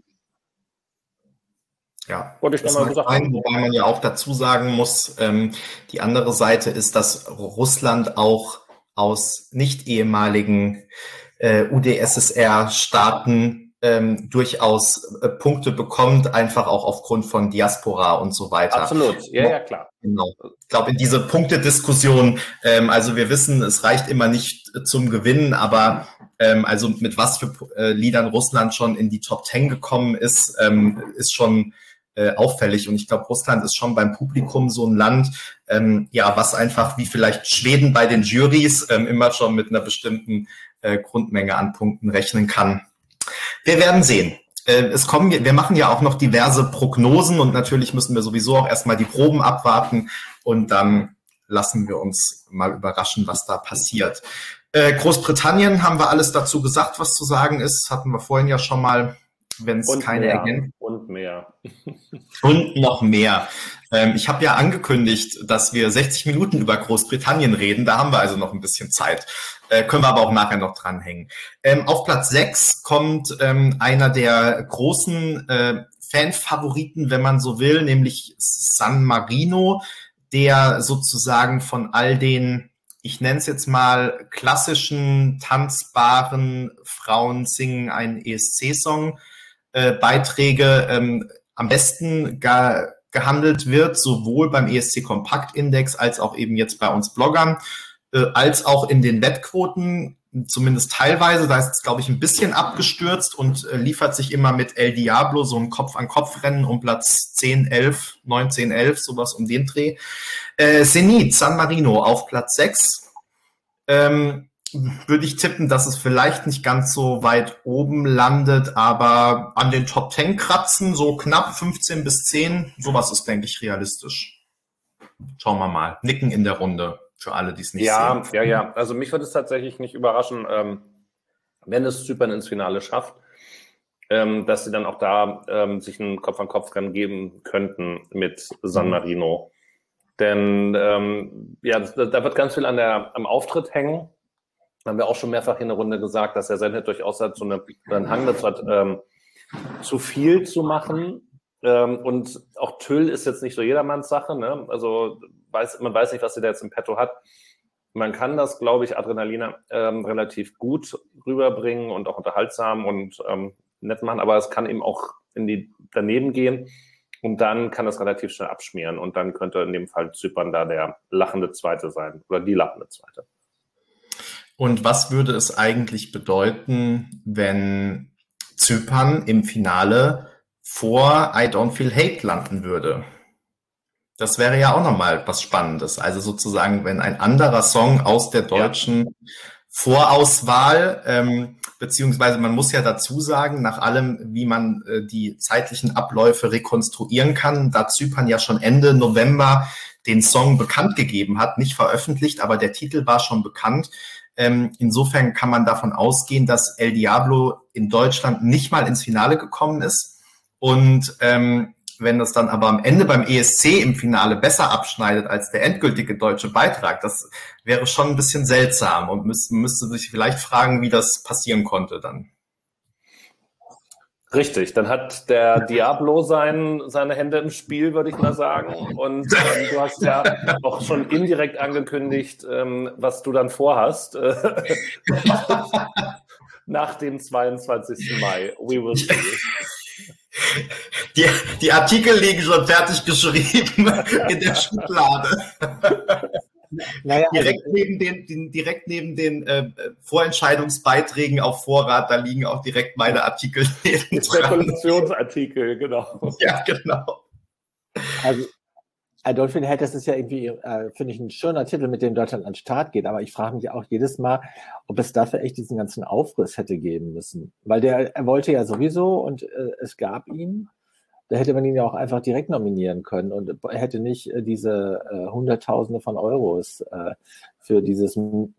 Ja, Wollte ich das nochmal mag gesagt sein, haben. wobei man ja auch dazu sagen muss, ähm, die andere Seite ist, dass Russland auch aus nicht ehemaligen äh, U d S S R-Staaten ähm, durchaus äh, Punkte bekommt, einfach auch aufgrund von Diaspora und so weiter. Absolut, ja, ja, klar. Genau. Ich glaube, in diese Punktediskussion, ähm, also wir wissen, es reicht immer nicht zum Gewinnen, aber ähm, also mit was für äh, Liedern Russland schon in die Top Ten gekommen ist, ähm, ist schon äh, auffällig. Und ich glaube, Russland ist schon beim Publikum so ein Land, ähm, ja, was einfach wie vielleicht Schweden bei den Jurys ähm, immer schon mit einer bestimmten äh, Grundmenge an Punkten rechnen kann. Wir werden sehen. Es kommen, wir machen ja auch noch diverse Prognosen und natürlich müssen wir sowieso auch erstmal die Proben abwarten und dann lassen wir uns mal überraschen, was da passiert. Äh, Großbritannien haben wir alles dazu gesagt, was zu sagen ist. Hatten wir vorhin ja schon mal, wenn es keine Ergänzung. Und mehr. Und noch mehr. Ähm, ich habe ja angekündigt, dass wir sechzig Minuten über Großbritannien reden. Da haben wir also noch ein bisschen Zeit. Äh, können wir aber auch nachher noch dranhängen. Ähm, auf Platz sechs kommt ähm, einer der großen äh, Fanfavoriten, wenn man so will, nämlich San Marino, der sozusagen von all den, ich nenne es jetzt mal, klassischen, tanzbaren Frauen singen einen E S C-Song, äh, Beiträge ähm, am besten ge- gehandelt wird, sowohl beim E S C Kompakt Index als auch eben jetzt bei uns Bloggern, äh, als auch in den Wettquoten, zumindest teilweise. Da ist es, glaube ich, ein bisschen abgestürzt und äh, liefert sich immer mit El Diablo so ein Kopf-an-Kopf-Rennen um Platz zehn, elf, neun, zehn, elf, sowas um den Dreh. Äh, Zenit, San Marino auf Platz sechs. Ähm, würde ich tippen, dass es vielleicht nicht ganz so weit oben landet, aber an den Top zehn kratzen, so knapp fünfzehn bis zehn, sowas ist, denke ich, realistisch. Schauen wir mal. Nicken in der Runde für alle, die es nicht ja, sehen. Ja, ja, ja. Also mich würde es tatsächlich nicht überraschen, ähm, wenn es Zypern ins Finale schafft, ähm, dass sie dann auch da ähm, sich einen Kopf-an-Kopf-Rennen geben könnten mit San Marino. Denn ähm, ja, das, da wird ganz viel an der, am Auftritt hängen. Haben wir auch schon mehrfach in der Runde gesagt, dass der Sender durchaus hat, so eine, einen Hang dazu hat, ähm, zu viel zu machen. Ähm, und auch Tüll ist jetzt nicht so jedermanns Sache. Ne? Also weiß, man weiß nicht, was sie da jetzt im Petto hat. Man kann das, glaube ich, Adrenalina ähm, relativ gut rüberbringen und auch unterhaltsam und ähm, nett machen. Aber es kann eben auch in die daneben gehen. Und dann kann das relativ schnell abschmieren. Und dann könnte in dem Fall Zypern da der lachende Zweite sein oder die lachende Zweite. Und was würde es eigentlich bedeuten, wenn Zypern im Finale vor I Don't Feel Hate landen würde? Das wäre ja auch nochmal was Spannendes. Also sozusagen, wenn ein anderer Song aus der deutschen ja. Vorauswahl, ähm, beziehungsweise man muss ja dazu sagen, nach allem, wie man äh, die zeitlichen Abläufe rekonstruieren kann, da Zypern ja schon Ende November den Song bekannt gegeben hat, nicht veröffentlicht, aber der Titel war schon bekannt. Ähm, insofern kann man davon ausgehen, dass El Diablo in Deutschland nicht mal ins Finale gekommen ist. Und ähm, wenn das dann aber am Ende beim E S C im Finale besser abschneidet als der endgültige deutsche Beitrag, das wäre schon ein bisschen seltsam und müsste, müsste sich vielleicht fragen, wie das passieren konnte dann. Richtig, dann hat der Diablo sein, seine Hände im Spiel, würde ich mal sagen. Und ähm, du hast ja auch schon indirekt angekündigt, ähm, was du dann vorhast. Nach dem zweiundzwanzigsten Mai. We will see. Die, die Artikel liegen schon fertig geschrieben in der Schublade. Naja, direkt also, neben den, den, direkt neben den äh, Vorentscheidungsbeiträgen auf Vorrat, da liegen auch direkt meine Artikel neben Spekulationsartikel, genau. Ja, genau. Also, I Don't Feel Hate, das ist ja irgendwie, äh, finde ich, ein schöner Titel, mit dem Deutschland an den Start geht. Aber ich frage mich auch jedes Mal, ob es dafür echt diesen ganzen Aufriss hätte geben müssen. Weil der, er wollte ja sowieso und äh, es gab ihn. da hätte man ihn ja auch einfach direkt nominieren können und hätte nicht äh, diese äh, Hunderttausende von Euros äh, für dieses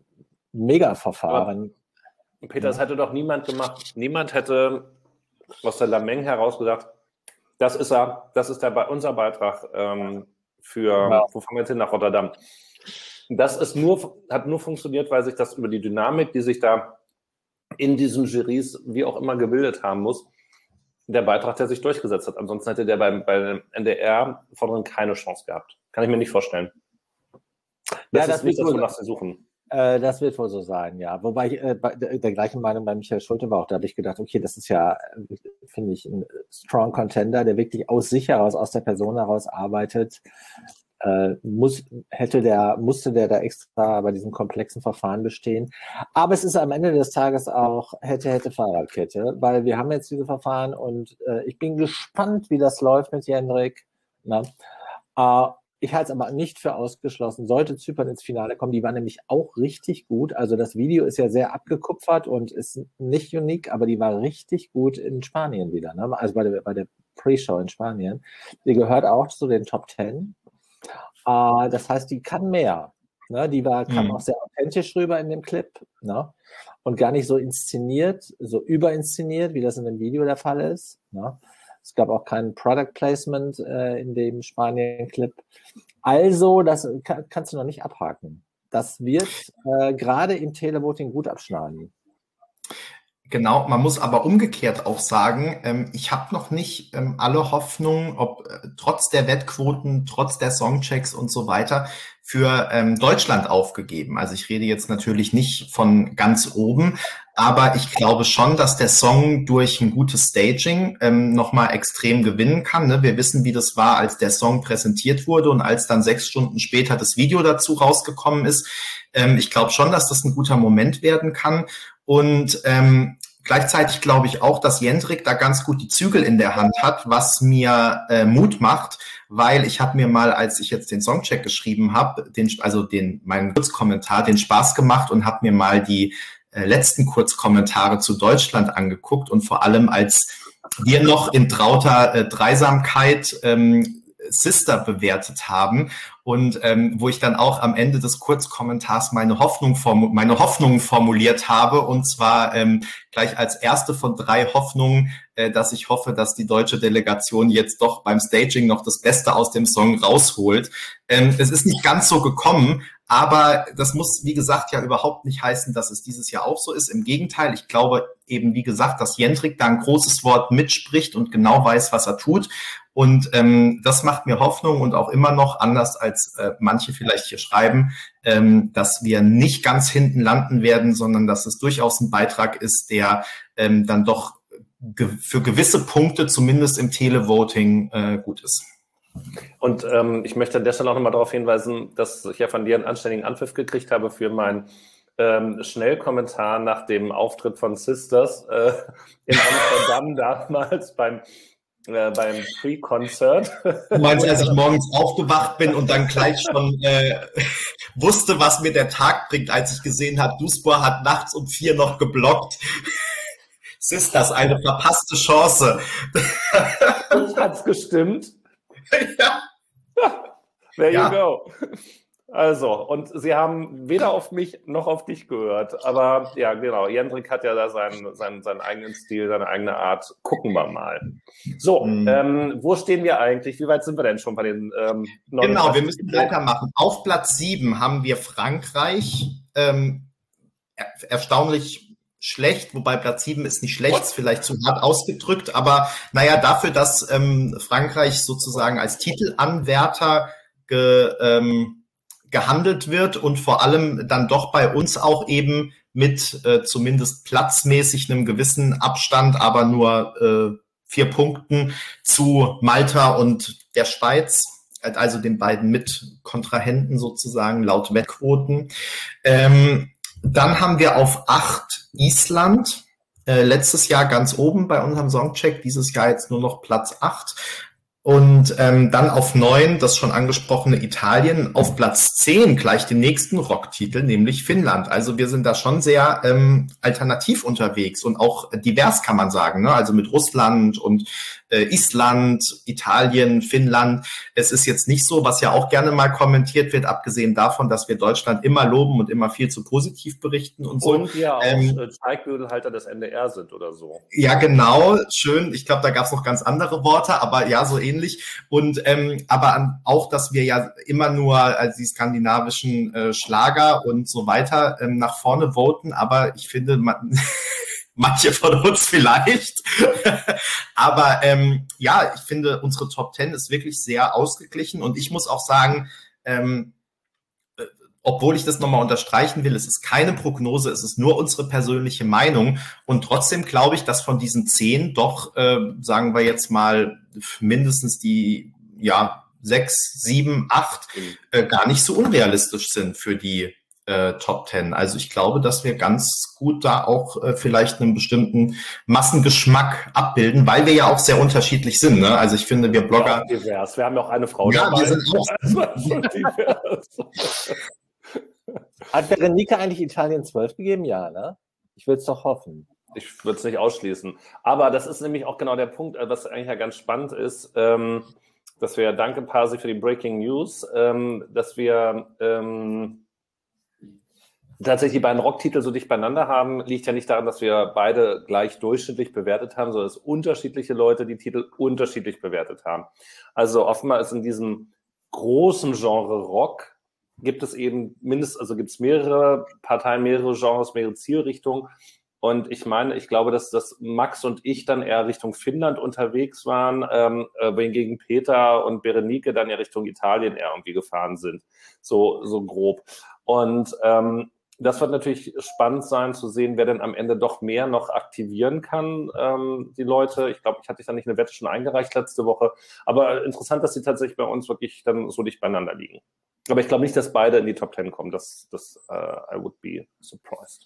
Mega-Verfahren. Peter, das hätte doch niemand gemacht. Niemand hätte aus der Lameng heraus gesagt, das ist er, das ist der, unser Beitrag ähm, für, ja. Wo fahren wir jetzt hin, nach Rotterdam? Das ist nur, hat nur funktioniert, weil sich das über die Dynamik, die sich da in diesen Jurys wie auch immer gebildet haben muss, der Beitrag, der sich durchgesetzt hat. Ansonsten hätte der beim, beim N D R vorne keine Chance gehabt. Kann ich mir nicht vorstellen. Das ja, ist das nicht das, wonach sie suchen. Äh, das wird wohl so sein, ja. Wobei ich äh, bei der, der gleichen Meinung bei Michael Schulte war auch, da habe ich gedacht, okay, das ist ja, finde ich, ein strong Contender, der wirklich aus sich heraus, aus der Person heraus arbeitet. Äh, muss, hätte der, musste der da extra bei diesem komplexen Verfahren bestehen. Aber es ist am Ende des Tages auch hätte, hätte Fahrradkette, weil wir haben jetzt diese Verfahren und äh, ich bin gespannt, wie das läuft mit Jendrik. Na? Äh, ich halte es aber nicht für ausgeschlossen, sollte Zypern ins Finale kommen. Die war nämlich auch richtig gut. Also das Video ist ja sehr abgekupfert und ist nicht unique, aber die war richtig gut in Spanien wieder. Ne? Also bei der, bei der Pre-Show in Spanien. Die gehört auch zu den Top Ten. Uh, das heißt, die kann mehr. Ne? Die war, kam mhm. auch sehr authentisch rüber in dem Clip. Ne? Und gar nicht so inszeniert, so überinszeniert, wie das in dem Video der Fall ist. Ne? Es gab auch kein Product Placement äh, in dem Spanien-Clip. Also, das kann, kannst du noch nicht abhaken. Das wird äh, gerade im Televoting gut abschneiden. Genau, man muss aber umgekehrt auch sagen, ähm, ich habe noch nicht ähm, alle Hoffnung, ob äh, trotz der Wettquoten, trotz der Songchecks und so weiter, für ähm, Deutschland aufgegeben. Also ich rede jetzt natürlich nicht von ganz oben, aber ich glaube schon, dass der Song durch ein gutes Staging ähm, nochmal extrem gewinnen kann. Ne? Wir wissen, wie das war, als der Song präsentiert wurde und als dann sechs Stunden später das Video dazu rausgekommen ist. Ähm, ich glaube schon, dass das ein guter Moment werden kann. Und ähm, gleichzeitig glaube ich auch, dass Jendrik da ganz gut die Zügel in der Hand hat, was mir äh, Mut macht, weil ich habe mir mal, als ich jetzt den Songcheck geschrieben habe, den, also den meinen Kurzkommentar, den Spaß gemacht und habe mir mal die äh, letzten Kurzkommentare zu Deutschland angeguckt und vor allem, als wir noch in trauter äh, Dreisamkeit ähm, Sister bewertet haben und ähm, wo ich dann auch am Ende des Kurzkommentars meine Hoffnung formu- meine Hoffnungen formuliert habe und zwar ähm, gleich als erste von drei Hoffnungen, äh, dass ich hoffe, dass die deutsche Delegation jetzt doch beim Staging noch das Beste aus dem Song rausholt. Ähm, es ist nicht ganz so gekommen, aber das muss, wie gesagt, ja überhaupt nicht heißen, dass es dieses Jahr auch so ist. Im Gegenteil, ich glaube eben, wie gesagt, dass Jendrik da ein großes Wort mitspricht und genau weiß, was er tut. Und ähm, das macht mir Hoffnung und auch immer noch, anders als äh, manche vielleicht hier schreiben, ähm, dass wir nicht ganz hinten landen werden, sondern dass es durchaus ein Beitrag ist, der ähm, dann doch ge- für gewisse Punkte, zumindest im Televoting, äh, gut ist. Und ähm, ich möchte an der Stelle auch nochmal darauf hinweisen, dass ich ja von dir einen anständigen Anpfiff gekriegt habe für meinen ähm, Schnellkommentar nach dem Auftritt von Sisters äh, in Amsterdam damals beim Äh, beim Pre-Concert. Du meinst, als ich morgens aufgewacht bin und dann gleich schon äh, wusste, was mir der Tag bringt, als ich gesehen habe, Duspor hat nachts um vier noch geblockt. Ist das eine verpasste Chance? Und hat's gestimmt? Ja. There ja. you go. Also, und sie haben weder auf mich noch auf dich gehört. Aber ja, genau, Jendrik hat ja da seinen, seinen, seinen eigenen Stil, seine eigene Art. Gucken wir mal. So, mhm. ähm, wo stehen wir eigentlich? Wie weit sind wir denn schon bei den ähm, Genau, wir müssen weitermachen. Auf Platz sieben haben wir Frankreich. Ähm, er, erstaunlich schlecht, wobei Platz sieben ist nicht schlecht, ist vielleicht zu hart ausgedrückt. Aber naja, dafür, dass ähm, Frankreich sozusagen als Titelanwärter ge, ähm, gehandelt wird und vor allem dann doch bei uns auch eben mit äh, zumindest platzmäßig einem gewissen Abstand, aber nur äh, vier Punkten zu Malta und der Schweiz, also den beiden Mitkontrahenten sozusagen laut Wettquoten. Ähm, dann haben wir auf acht Island, äh, letztes Jahr ganz oben bei unserem Songcheck, dieses Jahr jetzt nur noch Platz acht. Und ähm, dann auf neun das schon angesprochene Italien, auf Platz zehn gleich den nächsten Rocktitel, nämlich Finnland. Also wir sind da schon sehr ähm, alternativ unterwegs und auch divers, kann man sagen, ne? Also mit Russland und äh, Island, Italien, Finnland. Es ist jetzt nicht so, was ja auch gerne mal kommentiert wird, abgesehen davon, dass wir Deutschland immer loben und immer viel zu positiv berichten und so. Und ja auch ähm, Steigbügelhalter des N D R sind oder so. Ja, genau, schön. Ich glaube, da gab es noch ganz andere Worte, aber ja, so ähnlich. Und ähm, aber an, auch, dass wir ja immer nur als die skandinavischen äh, Schlager und so weiter ähm, nach vorne voten, aber ich finde, man, manche von uns vielleicht. Aber ähm, ja, ich finde, unsere Top Ten ist wirklich sehr ausgeglichen und ich muss auch sagen, ähm, obwohl ich das nochmal unterstreichen will, es ist keine Prognose, es ist nur unsere persönliche Meinung. Und trotzdem glaube ich, dass von diesen zehn doch, äh, sagen wir jetzt mal, mindestens die ja sechs, sieben, acht äh, gar nicht so unrealistisch sind für die äh, Top Ten. Also ich glaube, dass wir ganz gut da auch äh, vielleicht einen bestimmten Massengeschmack abbilden, weil wir ja auch sehr unterschiedlich sind. Ne? Also ich finde, wir Blogger... Ja, divers. Wir haben ja auch eine Frau ja, dabei. Wir sind auch also, divers. Hat Berenike eigentlich Italien zwölf gegeben? Ja, ne? Ich will es doch hoffen. Ich würde es nicht ausschließen. Aber das ist nämlich auch genau der Punkt, was eigentlich ja ganz spannend ist, ähm, dass wir, danke Pasi für die Breaking News, ähm, dass wir ähm, tatsächlich die beiden Rocktitel so dicht beieinander haben, liegt ja nicht daran, dass wir beide gleich durchschnittlich bewertet haben, sondern dass unterschiedliche Leute die Titel unterschiedlich bewertet haben. Also offenbar ist in diesem großen Genre Rock gibt es eben mindestens, also gibt es mehrere Parteien, mehrere Genres, mehrere Zielrichtungen. Und ich meine, ich glaube, dass, dass Max und ich dann eher Richtung Finnland unterwegs waren, ähm, wohingegen Peter und Berenike dann ja Richtung Italien eher irgendwie gefahren sind. So, so grob. Und ähm, das wird natürlich spannend sein zu sehen, wer denn am Ende doch mehr noch aktivieren kann, ähm, die Leute. Ich glaube, ich hatte da nicht eine Wette schon eingereicht letzte Woche. Aber interessant, dass sie tatsächlich bei uns wirklich dann so dicht beieinander liegen. Aber ich glaube nicht, dass beide in die Top Ten kommen. Das, das uh, I would be surprised.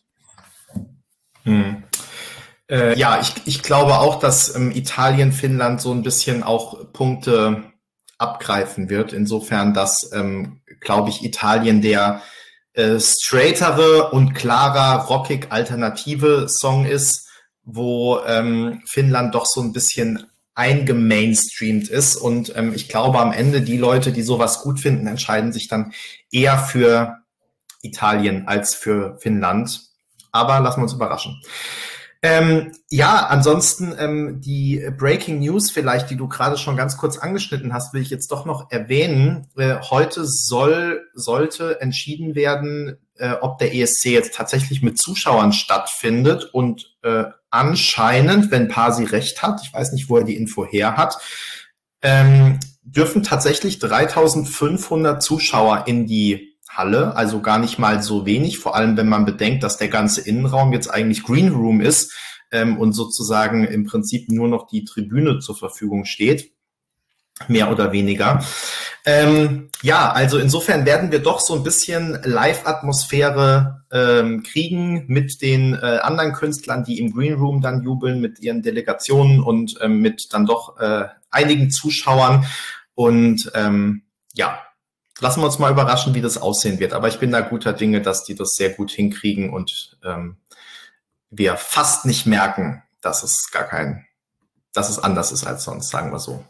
Hm. Äh, ja, ich, ich glaube auch, dass ähm, Italien, Finnland so ein bisschen auch Punkte abgreifen wird. Insofern, dass, ähm, glaube ich, Italien der äh, straightere und klarer, rockig alternative Song ist, wo ähm, Finnland doch so ein bisschen eingemainstreamt ist. Und ähm, ich glaube, am Ende die Leute, die sowas gut finden, entscheiden sich dann eher für Italien als für Finnland. Aber lassen wir uns überraschen. Ähm, ja, ansonsten ähm, die Breaking News vielleicht, die du gerade schon ganz kurz angeschnitten hast, will ich jetzt doch noch erwähnen. Äh, heute soll sollte entschieden werden, äh, ob der E S C jetzt tatsächlich mit Zuschauern stattfindet und äh, anscheinend, wenn Pasi recht hat, ich weiß nicht, wo er die Info her hat, ähm, dürfen tatsächlich dreitausendfünfhundert Zuschauer in die Halle, also gar nicht mal so wenig, vor allem wenn man bedenkt, dass der ganze Innenraum jetzt eigentlich Green Room ist ähm, und sozusagen im Prinzip nur noch die Tribüne zur Verfügung steht, mehr oder weniger. Ähm, ja, also insofern werden wir doch so ein bisschen Live-Atmosphäre ähm, kriegen mit den äh, anderen Künstlern, die im Green Room dann jubeln, mit ihren Delegationen und ähm, mit dann doch äh, einigen Zuschauern und ähm, ja, lassen wir uns mal überraschen, wie das aussehen wird. Aber ich bin da guter Dinge, dass die das sehr gut hinkriegen und ähm, wir fast nicht merken, dass es gar kein, dass es anders ist als sonst, sagen wir so.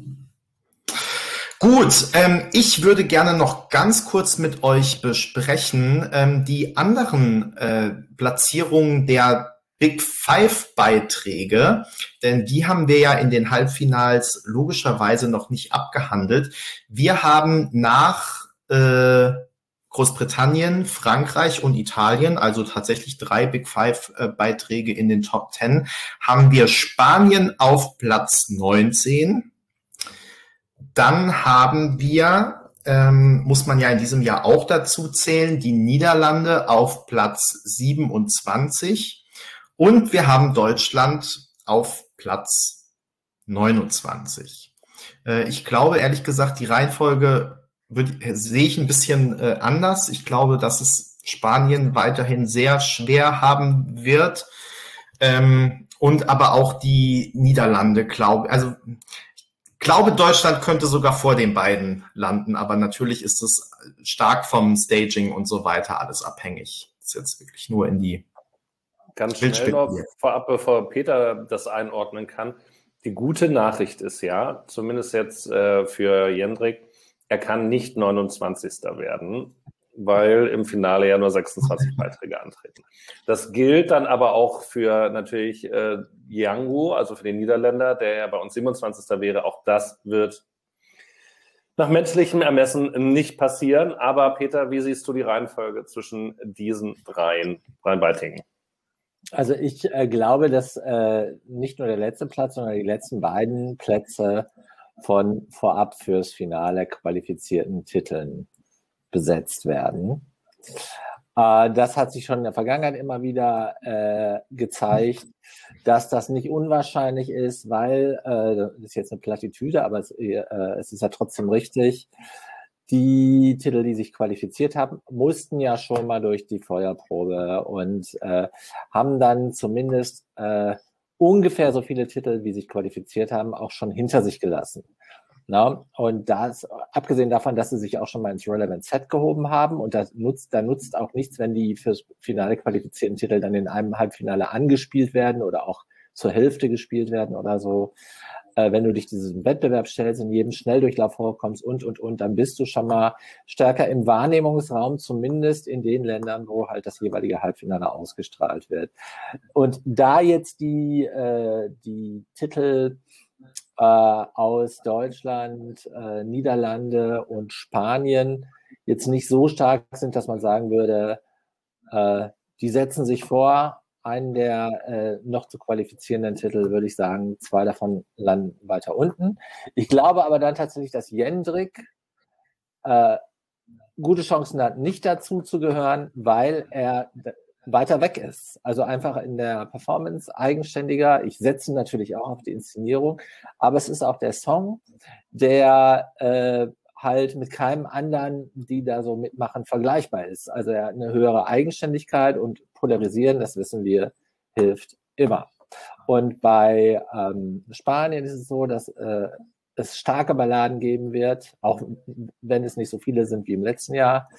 Gut, ähm, ich würde gerne noch ganz kurz mit euch besprechen ähm, die anderen äh, Platzierungen der Big Five Beiträge, denn die haben wir ja in den Halbfinals logischerweise noch nicht abgehandelt. Wir haben nach äh, Großbritannien, Frankreich und Italien, also tatsächlich drei Big Five äh, Beiträge in den Top Ten, haben wir Spanien auf Platz neunzehn. Dann haben wir, ähm, muss man ja in diesem Jahr auch dazu zählen, die Niederlande auf Platz siebenundzwanzig. Und wir haben Deutschland auf Platz neunundzwanzig. Äh, ich glaube, ehrlich gesagt, die Reihenfolge würd, sehe ich ein bisschen äh, anders. Ich glaube, dass es Spanien weiterhin sehr schwer haben wird. Ähm, und aber auch die Niederlande, glaube also glaube, Deutschland könnte sogar vor den beiden landen, aber natürlich ist es stark vom Staging und so weiter alles abhängig. Das ist jetzt wirklich nur in die Ganz schnell noch vorab, bevor Peter das einordnen kann. Die gute Nachricht ist ja, zumindest jetzt äh, für Jendrik, er kann nicht neunundzwanzigster werden, weil im Finale ja nur sechsundzwanzig Beiträge antreten. Das gilt dann aber auch für natürlich äh, Yango, also für den Niederländer, der ja bei uns siebenundzwanzigster wäre. Auch das wird nach menschlichem Ermessen nicht passieren. Aber Peter, wie siehst du die Reihenfolge zwischen diesen dreien, dreien Beiträgen? Also ich äh, glaube, dass äh, nicht nur der letzte Platz, sondern die letzten beiden Plätze von vorab fürs Finale qualifizierten Titeln besetzt werden. Äh, das hat sich schon in der Vergangenheit immer wieder äh, gezeigt, dass das nicht unwahrscheinlich ist, weil, äh, das ist jetzt eine Plattitüde, aber es, äh, es ist ja trotzdem richtig, die Titel, die sich qualifiziert haben, mussten ja schon mal durch die Feuerprobe und äh, haben dann zumindest äh, ungefähr so viele Titel, wie sich qualifiziert haben, auch schon hinter sich gelassen. Na? Und das, abgesehen davon, dass sie sich auch schon mal ins Relevant Set gehoben haben, und das nutzt, da nutzt auch nichts, wenn die fürs Finale qualifizierten Titel dann in einem Halbfinale angespielt werden oder auch zur Hälfte gespielt werden oder so. Äh, wenn du dich diesem Wettbewerb stellst, in jedem Schnelldurchlauf vorkommst und, und, und, dann bist du schon mal stärker im Wahrnehmungsraum, zumindest in den Ländern, wo halt das jeweilige Halbfinale ausgestrahlt wird. Und da jetzt die, äh, die Titel äh, aus Deutschland, äh, Niederlande und Spanien jetzt nicht so stark sind, dass man sagen würde, äh, die setzen sich vor, einen der äh, noch zu qualifizierenden Titel, würde ich sagen, zwei davon landen weiter unten. Ich glaube aber dann tatsächlich, dass Jendrik äh, gute Chancen hat, nicht dazu zu gehören, weil er weiter weg ist. Also einfach in der Performance eigenständiger. Ich setze natürlich auch auf die Inszenierung, aber es ist auch der Song, der äh, halt mit keinem anderen, die da so mitmachen, vergleichbar ist. Also er hat eine höhere Eigenständigkeit und polarisieren, das wissen wir, hilft immer. Und bei ähm, Spanien ist es so, dass äh, es starke Balladen geben wird, auch wenn es nicht so viele sind wie im letzten Jahr,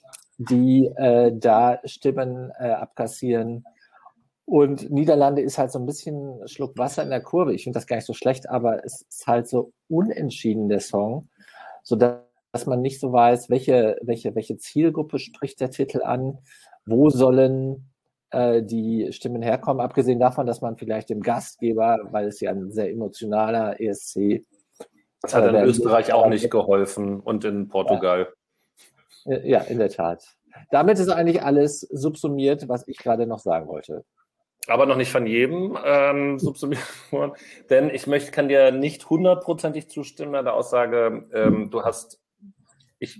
die äh, da Stimmen äh, abkassieren. Und Niederlande ist halt so ein bisschen ein Schluck Wasser in der Kurve. Ich finde das gar nicht so schlecht, aber es ist halt so unentschieden, der Song, so dass man nicht so weiß, welche, welche, welche Zielgruppe spricht der Titel an, wo sollen äh, die Stimmen herkommen, abgesehen davon, dass man vielleicht dem Gastgeber, weil es ja ein sehr emotionaler E S C ist. Das hat in äh, Österreich auch nicht geholfen und in Portugal. Ja, ja, in der Tat. Damit ist eigentlich alles subsumiert, was ich gerade noch sagen wollte. Aber noch nicht von jedem ähm, subsumiert worden. Denn ich möchte, kann dir nicht hundertprozentig zustimmen bei der Aussage, ähm, du hast, ich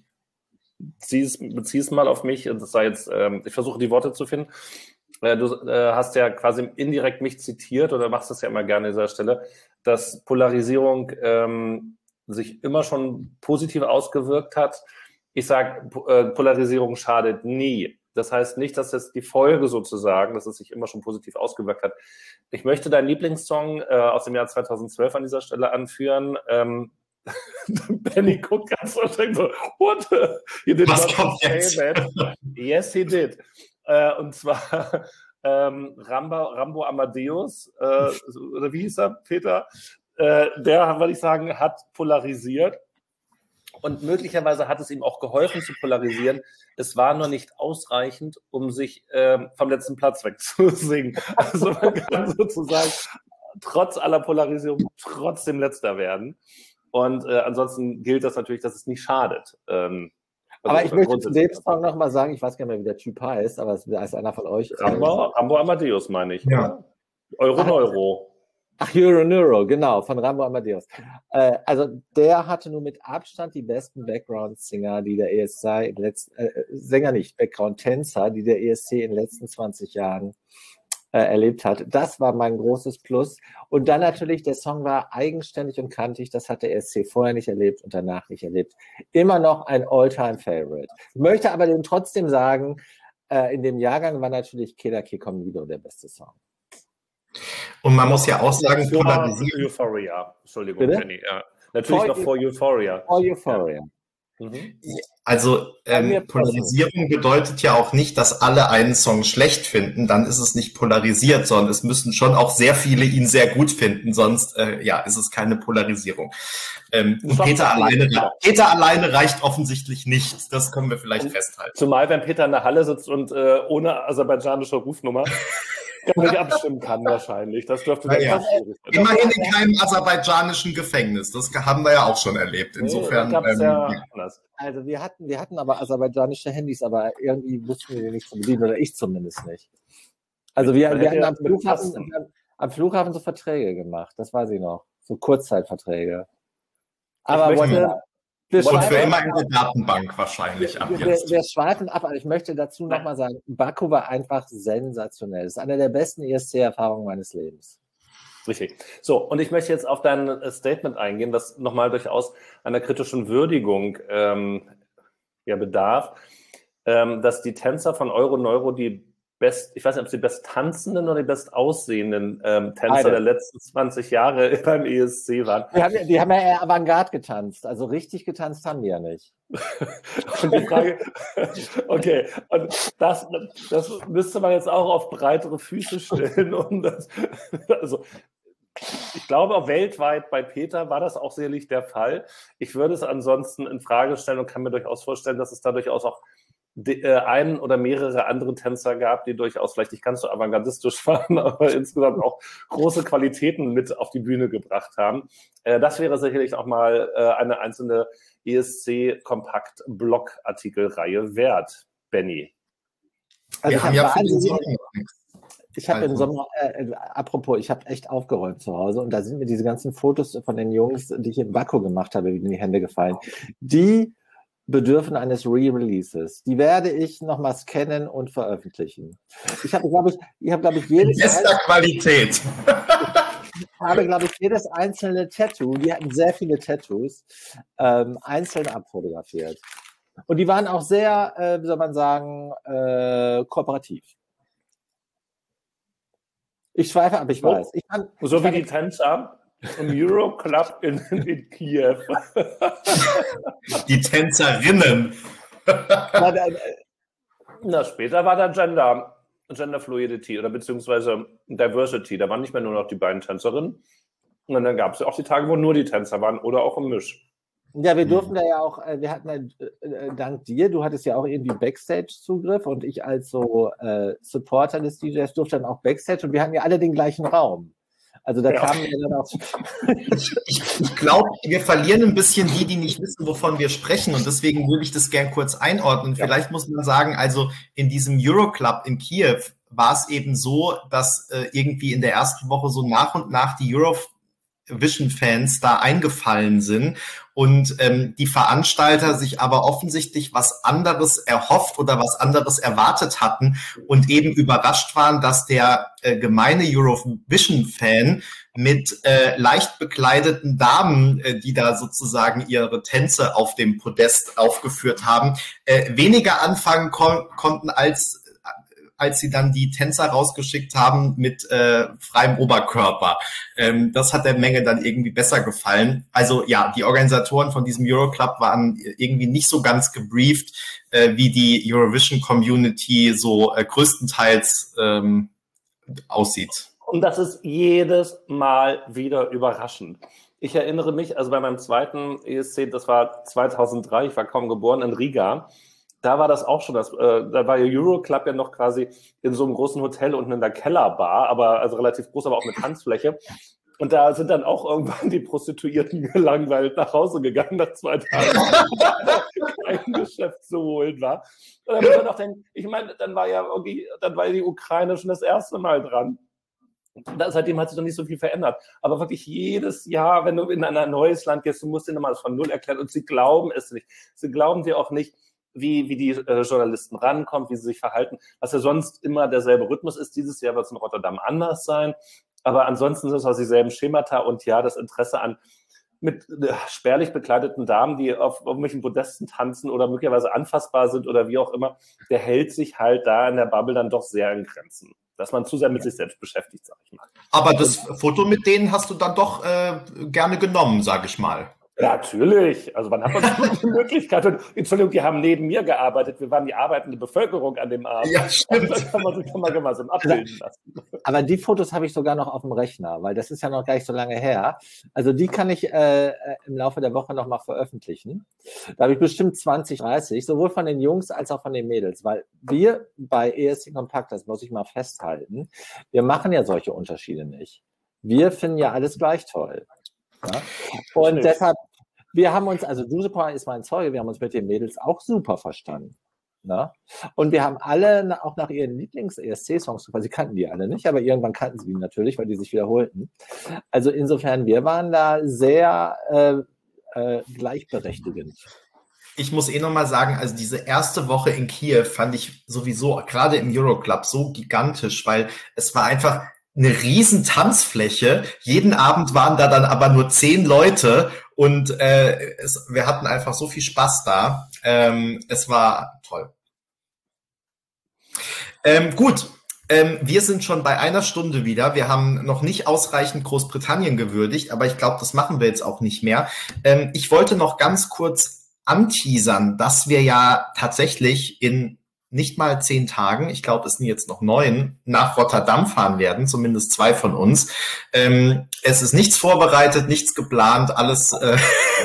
beziehe es mal auf mich, und das sei jetzt, ähm, ich versuche die Worte zu finden. Äh, du äh, hast ja quasi indirekt mich zitiert, oder machst das ja immer gerne an dieser Stelle, dass Polarisierung ähm, sich immer schon positiv ausgewirkt hat. Ich sage, äh, Polarisierung schadet nie. Das heißt nicht, dass jetzt die Folge sozusagen, dass es sich immer schon positiv ausgewirkt hat. Ich möchte deinen Lieblingssong äh, aus dem Jahr zweitausendzwölf an dieser Stelle anführen. Ähm, Benny guckt ganz so und so, what? He did Was not kommt say jetzt? that. Yes, he did. Äh, und zwar ähm, Rambo, Rambo Amadeus, äh, oder wie hieß er, Peter? Äh, der, würde ich sagen, hat polarisiert. Und möglicherweise hat es ihm auch geholfen zu polarisieren. Es war nur nicht ausreichend, um sich ähm, vom letzten Platz wegzusingen. Also man kann sozusagen trotz aller Polarisierung trotzdem Letzter werden. Und äh, ansonsten gilt das natürlich, dass es nicht schadet. Ähm, aber ich möchte zu dem Song nochmal sagen, ich weiß gar nicht mehr, wie der Typ heißt, aber es ist einer von euch. Rambo, Rambo Amadeus, meine ich. Ja. Euro Neuro. Ach, Euro Neuro, genau, von Rambo Amadeus. Äh, also der hatte nur mit Abstand die besten Background-Singer, die der E S C in den letzten, äh, Sänger nicht, Background-Tänzer, die der E S C in den letzten zwanzig Jahren äh, erlebt hat. Das war mein großes Plus. Und dann natürlich, der Song war eigenständig und kantig, das hat der E S C vorher nicht erlebt und danach nicht erlebt. Immer noch ein All-Time-Favorite. Ich möchte aber dem trotzdem sagen, äh, in dem Jahrgang war natürlich Quédate Conmigo der beste Song. Und man muss ja auch sagen, Polarisierung. Euphoria. Entschuldigung, Benny. Ja. Natürlich For noch vor Euphoria. For Euphoria. Ja. Mhm. Also ähm, Polarisierung bedeutet ja auch nicht, dass alle einen Song schlecht finden, dann ist es nicht polarisiert, sondern es müssen schon auch sehr viele ihn sehr gut finden, sonst äh, ja, ist es keine Polarisierung. Ähm, und Peter alleine, Peter alleine reicht offensichtlich nicht, das können wir vielleicht festhalten. Zumal, wenn Peter in der Halle sitzt und äh, ohne aserbaidschanische Rufnummer gar nicht abstimmen kann wahrscheinlich. Das dürfte dann ja. schwierig sein. Immerhin in keinem aserbaidschanischen Gefängnis. Das haben wir ja auch schon erlebt. Insofern. Nee, ähm, ja anders. Also wir hatten, wir hatten aber aserbaidschanische Handys, aber irgendwie wussten wir die nicht zu bedienen, oder ich zumindest nicht. Also wir, wir hatten am Flughafen, am Flughafen so Verträge gemacht, das weiß ich noch. So Kurzzeitverträge. Aber ich wollte, wir und für immer in der Datenbank wahrscheinlich ab wir, jetzt. Wir, wir schweifen ab, aber ich möchte dazu nochmal sagen, Baku war einfach sensationell. Das ist eine der besten E S C-Erfahrungen meines Lebens. Richtig. So, und ich möchte jetzt auf dein Statement eingehen, das nochmal durchaus einer kritischen Würdigung ähm, ja, bedarf, ähm, dass die Tänzer von Euro Neuro die best, ich weiß nicht, ob sie best tanzenden oder die best aussehenden ähm, Tänzer Beide. der letzten zwanzig Jahre beim E S C waren. Die haben, die haben ja eher Avantgarde getanzt, also richtig getanzt haben die ja nicht. Und die Frage, okay, und das, das müsste man jetzt auch auf breitere Füße stellen, um das, also ich glaube, auch weltweit bei Peter war das auch sicherlich der Fall. Ich würde es ansonsten in Frage stellen und kann mir durchaus vorstellen, dass es da durchaus auch einen oder mehrere andere Tänzer gab, die durchaus vielleicht nicht ganz so avantgardistisch waren, aber insgesamt auch große Qualitäten mit auf die Bühne gebracht haben. Das wäre sicherlich auch mal eine einzelne E S C-Kompakt-Blog-Artikelreihe wert, Benny. Also ich habe ja ich habe im Sommer, äh, apropos, ich habe echt aufgeräumt zu Hause und da sind mir diese ganzen Fotos von den Jungs, die ich in Baku gemacht habe, in die Hände gefallen. Die bedürfen eines Re-Releases. Die werde ich nochmal scannen und veröffentlichen. Ich habe, glaube ich, ich habe, glaube ich, jedes bester Qualität. Ich habe, glaube ich, jedes einzelne Tattoo, die hatten sehr viele Tattoos, ähm, einzeln abfotografiert. Und die waren auch sehr, äh, wie soll man sagen, äh, kooperativ. Ich schweife ab, ich so, weiß. Ich kann, so ich wie kann, die Tänzer im Euroclub in, in Kiew. Die Tänzerinnen. Na, später war da Gender, Gender Fluidity oder beziehungsweise Diversity. Da waren nicht mehr nur noch die beiden Tänzerinnen. Und dann gab es ja auch die Tage, wo nur die Tänzer waren oder auch im Misch. Ja, wir durften da ja auch, wir hatten ja, dank dir, du hattest ja auch irgendwie Backstage-Zugriff und ich als so äh, Supporter des D Js durfte dann auch Backstage und wir hatten ja alle den gleichen Raum. Also da ja. kamen wir dann auch... Ich, ich, ich glaube, wir verlieren ein bisschen die, die nicht wissen, wovon wir sprechen und deswegen würde ich das gern kurz einordnen. Ja. Vielleicht muss man sagen, also in diesem Euroclub in Kiew war es eben so, dass äh, irgendwie in der ersten Woche so nach und nach die Eurovision-Fans da eingefallen sind und ähm, die Veranstalter sich aber offensichtlich was anderes erhofft oder was anderes erwartet hatten und eben überrascht waren, dass der äh, gemeine Eurovision-Fan mit äh, leicht bekleideten Damen, äh, die da sozusagen ihre Tänze auf dem Podest aufgeführt haben, äh, weniger anfangen kon- konnten als als sie dann die Tänzer rausgeschickt haben mit äh, freiem Oberkörper. Ähm, das hat der Menge dann irgendwie besser gefallen. Also ja, die Organisatoren von diesem Euroclub waren irgendwie nicht so ganz gebrieft, äh, wie die Eurovision-Community so äh, größtenteils ähm, aussieht. Und das ist jedes Mal wieder überraschend. Ich erinnere mich, also bei meinem zweiten E S C, das war zweitausenddrei, ich war kaum geboren, in Riga. Da war das auch schon, das, äh, da war ja Euroclub ja noch quasi in so einem großen Hotel unten in der Kellerbar, aber also relativ groß, aber auch mit Tanzfläche. Und da sind dann auch irgendwann die Prostituierten gelangweilt nach Hause gegangen nach zwei Tagen, kein Geschäft zu holen war. Und dann muss man auch denken, ich meine, dann war ja irgendwie, dann war ja die Ukraine schon das erste Mal dran. Da, seitdem hat sich doch nicht so viel verändert. Aber wirklich jedes Jahr, wenn du in ein neues Land gehst, du musst dir nochmal das von Null erklären und sie glauben es nicht. Sie glauben dir auch nicht, wie, wie die äh, Journalisten rankommen, wie sie sich verhalten, was ja sonst immer derselbe Rhythmus ist. Dieses Jahr wird es in Rotterdam anders sein, aber ansonsten sind es auch dieselben Schemata und ja, das Interesse an mit äh, spärlich bekleideten Damen, die auf irgendwelchen Podesten tanzen oder möglicherweise anfassbar sind oder wie auch immer, der hält sich halt da in der Bubble dann doch sehr in Grenzen. Dass man zu sehr mit sich selbst beschäftigt, sag ich mal. Aber das Foto mit denen hast du dann doch äh, gerne genommen, sag ich mal. Natürlich. Also wann hat man so die Möglichkeit? Und, Entschuldigung, die haben neben mir gearbeitet. Wir waren die arbeitende Bevölkerung an dem Abend. Ja, stimmt. Da kann man sich kann man gemeinsam abbilden lassen. Aber die Fotos habe ich sogar noch auf dem Rechner, weil das ist ja noch gar nicht so lange her. Also die kann ich äh, im Laufe der Woche noch mal veröffentlichen. Da habe ich bestimmt zwanzig, dreißig, sowohl von den Jungs als auch von den Mädels. Weil wir bei E S C Kompakt, das muss ich mal festhalten, wir machen ja solche Unterschiede nicht. Wir finden ja alles gleich toll. Ja? Und deshalb, wir haben uns, also du super ist mein Zeuge, wir haben uns mit den Mädels auch super verstanden. Ne? Und wir haben alle auch nach ihren Lieblings-E S C-Songs, weil sie kannten die alle nicht, aber irgendwann kannten sie die natürlich, weil die sich wiederholten. Also insofern, wir waren da sehr äh, äh, gleichberechtigend. Ich muss eh nochmal sagen, also diese erste Woche in Kiew fand ich sowieso gerade im Euroclub so gigantisch, weil es war einfach eine riesen Tanzfläche. Jeden Abend waren da dann aber nur zehn Leute und äh, es, wir hatten einfach so viel Spaß da. Ähm, es war toll. Ähm, gut, ähm, wir sind schon bei einer Stunde wieder. Wir haben noch nicht ausreichend Großbritannien gewürdigt, aber ich glaube, das machen wir jetzt auch nicht mehr. Ähm, ich wollte noch ganz kurz anteasern, dass wir ja tatsächlich in nicht mal zehn Tagen, ich glaube, es sind jetzt noch neun, nach Rotterdam fahren werden, zumindest zwei von uns. Ähm, es ist nichts vorbereitet, nichts geplant, alles, äh,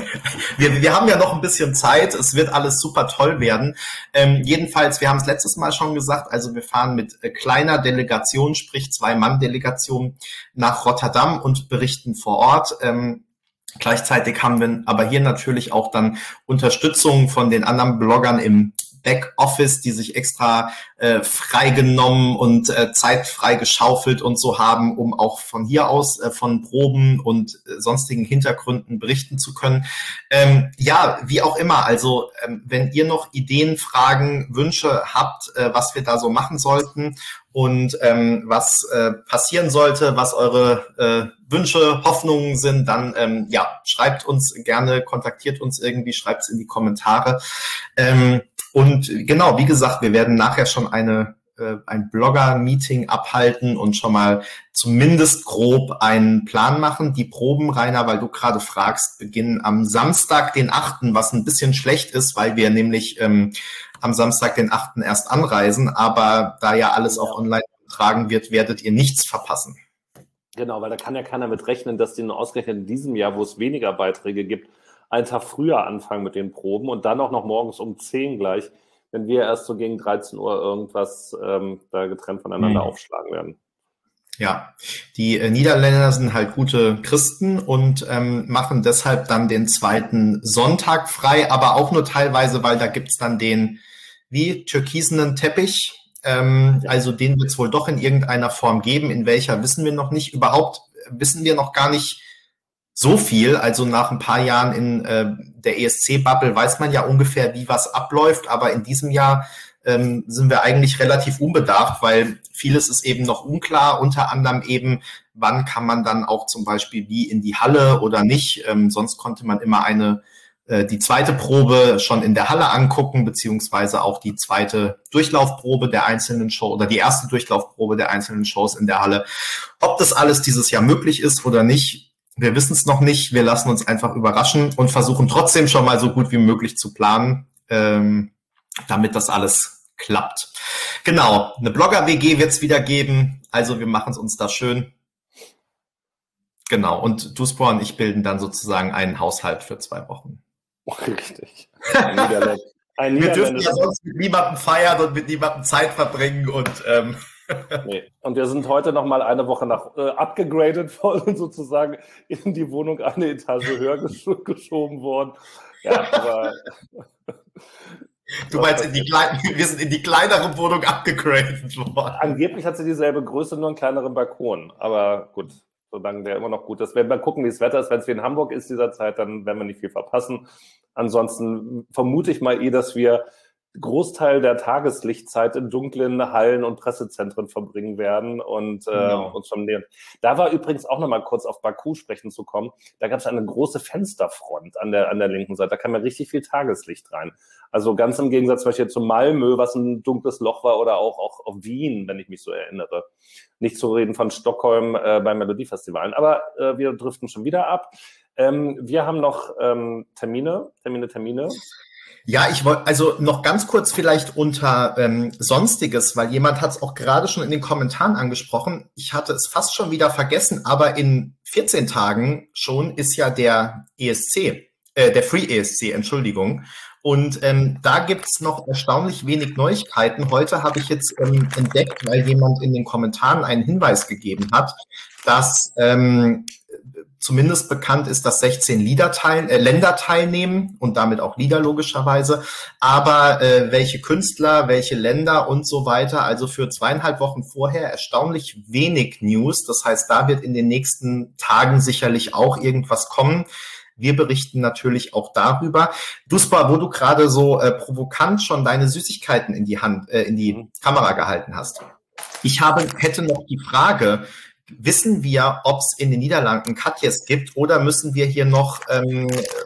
wir, wir haben ja noch ein bisschen Zeit, es wird alles super toll werden. Ähm, jedenfalls, wir haben es letztes Mal schon gesagt, also wir fahren mit äh, kleiner Delegation, sprich Zwei-Mann-Delegation nach Rotterdam und berichten vor Ort. Ähm, Gleichzeitig haben wir aber hier natürlich auch dann Unterstützung von den anderen Bloggern im Backoffice, die sich extra äh, freigenommen und äh, Zeit frei geschaufelt und so haben, um auch von hier aus äh, von Proben und äh, sonstigen Hintergründen berichten zu können. Ähm, ja, wie auch immer, also ähm, wenn ihr noch Ideen, Fragen, Wünsche habt, äh, was wir da so machen sollten und ähm, was äh, passieren sollte, was eure äh, Wünsche, Hoffnungen sind, dann ähm, ja, schreibt uns gerne, kontaktiert uns irgendwie, schreibt es in die Kommentare. Ähm, und genau, wie gesagt, wir werden nachher schon eine äh, ein Blogger-Meeting abhalten und schon mal zumindest grob einen Plan machen. Die Proben, Rainer, weil du gerade fragst, beginnen am Samstag, den achten, was ein bisschen schlecht ist, weil wir nämlich ähm, am Samstag, den achten erst anreisen, aber da ja alles auch online übertragen wird, werdet ihr nichts verpassen. Genau, weil da kann ja keiner mit rechnen, dass die nur ausgerechnet in diesem Jahr, wo es weniger Beiträge gibt, einen Tag früher anfangen mit den Proben und dann auch noch morgens um zehn gleich, wenn wir erst so gegen dreizehn Uhr irgendwas ähm, da getrennt voneinander mhm. aufschlagen werden. Ja, die äh, Niederländer sind halt gute Christen und ähm, machen deshalb dann den zweiten Sonntag frei, aber auch nur teilweise, weil da gibt's dann den, wie, türkisenen Teppich. Ähm, ja. Also den wird es wohl doch in irgendeiner Form geben. In welcher, wissen wir noch nicht. Überhaupt wissen wir noch gar nicht so viel. Also nach ein paar Jahren in äh, der E S C-Bubble weiß man ja ungefähr, wie was abläuft. Aber in diesem Jahr ähm, sind wir eigentlich relativ unbedarft, weil vieles ist eben noch unklar. Unter anderem eben, wann kann man dann auch zum Beispiel wie in die Halle oder nicht. Ähm, sonst konnte man immer eine die zweite Probe schon in der Halle angucken, beziehungsweise auch die zweite Durchlaufprobe der einzelnen Show oder die erste Durchlaufprobe der einzelnen Shows in der Halle. Ob das alles dieses Jahr möglich ist oder nicht, wir wissen es noch nicht. Wir lassen uns einfach überraschen und versuchen trotzdem schon mal so gut wie möglich zu planen, ähm, damit das alles klappt. Genau, eine Blogger-W G wird es wieder geben, also wir machen es uns da schön. Genau, und Duspor und ich bilden dann sozusagen einen Haushalt für zwei Wochen. Richtig. Ein Niederländer. Ein Wir dürfen ja sonst mit niemandem feiern und mit niemandem Zeit verbringen und ähm nee. Und wir sind heute noch mal eine Woche nach äh, abgegradet worden, sozusagen in die Wohnung eine Etage höher gesch- geschoben worden. Ja, aber du meinst, in die kleinen, wir sind in die kleinere Wohnung abgegradet worden. Angeblich hat sie dieselbe Größe, nur einen kleineren Balkon. Aber gut, solange der immer noch gut ist. Wenn wir gucken, wie das Wetter ist, wenn es wie in Hamburg ist dieser Zeit, dann werden wir nicht viel verpassen. Ansonsten vermute ich mal eh, dass wir Großteil der Tageslichtzeit in dunklen Hallen und Pressezentren verbringen werden und äh, genau. uns schon nähern. Da war übrigens auch noch mal kurz auf Baku sprechen zu kommen. Da gab es eine große Fensterfront an der an der linken Seite. Da kam ja richtig viel Tageslicht rein. Also ganz im Gegensatz zum Beispiel zu Malmö, was ein dunkles Loch war, oder auch auch auf Wien, wenn ich mich so erinnere. Nicht zu reden von Stockholm äh, beim Melodiefestivalen. Aber äh, wir driften schon wieder ab. Ähm, wir haben noch ähm, Termine, Termine, Termine. Ja, ich wollte also noch ganz kurz vielleicht unter ähm, Sonstiges, weil jemand hat es auch gerade schon in den Kommentaren angesprochen. Ich hatte es fast schon wieder vergessen, aber in vierzehn Tagen schon ist ja der E S C, äh, der Free E S C, Entschuldigung. Und ähm, da gibt's noch erstaunlich wenig Neuigkeiten. Heute habe ich jetzt ähm, entdeckt, weil jemand in den Kommentaren einen Hinweis gegeben hat, dass ähm, zumindest bekannt ist, dass sechzehn Lieder teil, äh, Länder teilnehmen und damit auch Lieder logischerweise. Aber äh, welche Künstler, welche Länder und so weiter, also für zweieinhalb Wochen vorher erstaunlich wenig News. Das heißt, da wird in den nächsten Tagen sicherlich auch irgendwas kommen. Wir berichten natürlich auch darüber. Duspa, wo du gerade so äh, provokant schon deine Süßigkeiten in die Hand, äh, in die Kamera gehalten hast. Ich habe, hätte noch die Frage, wissen wir, ob es in den Niederlanden Katjes gibt oder müssen wir hier noch ähm,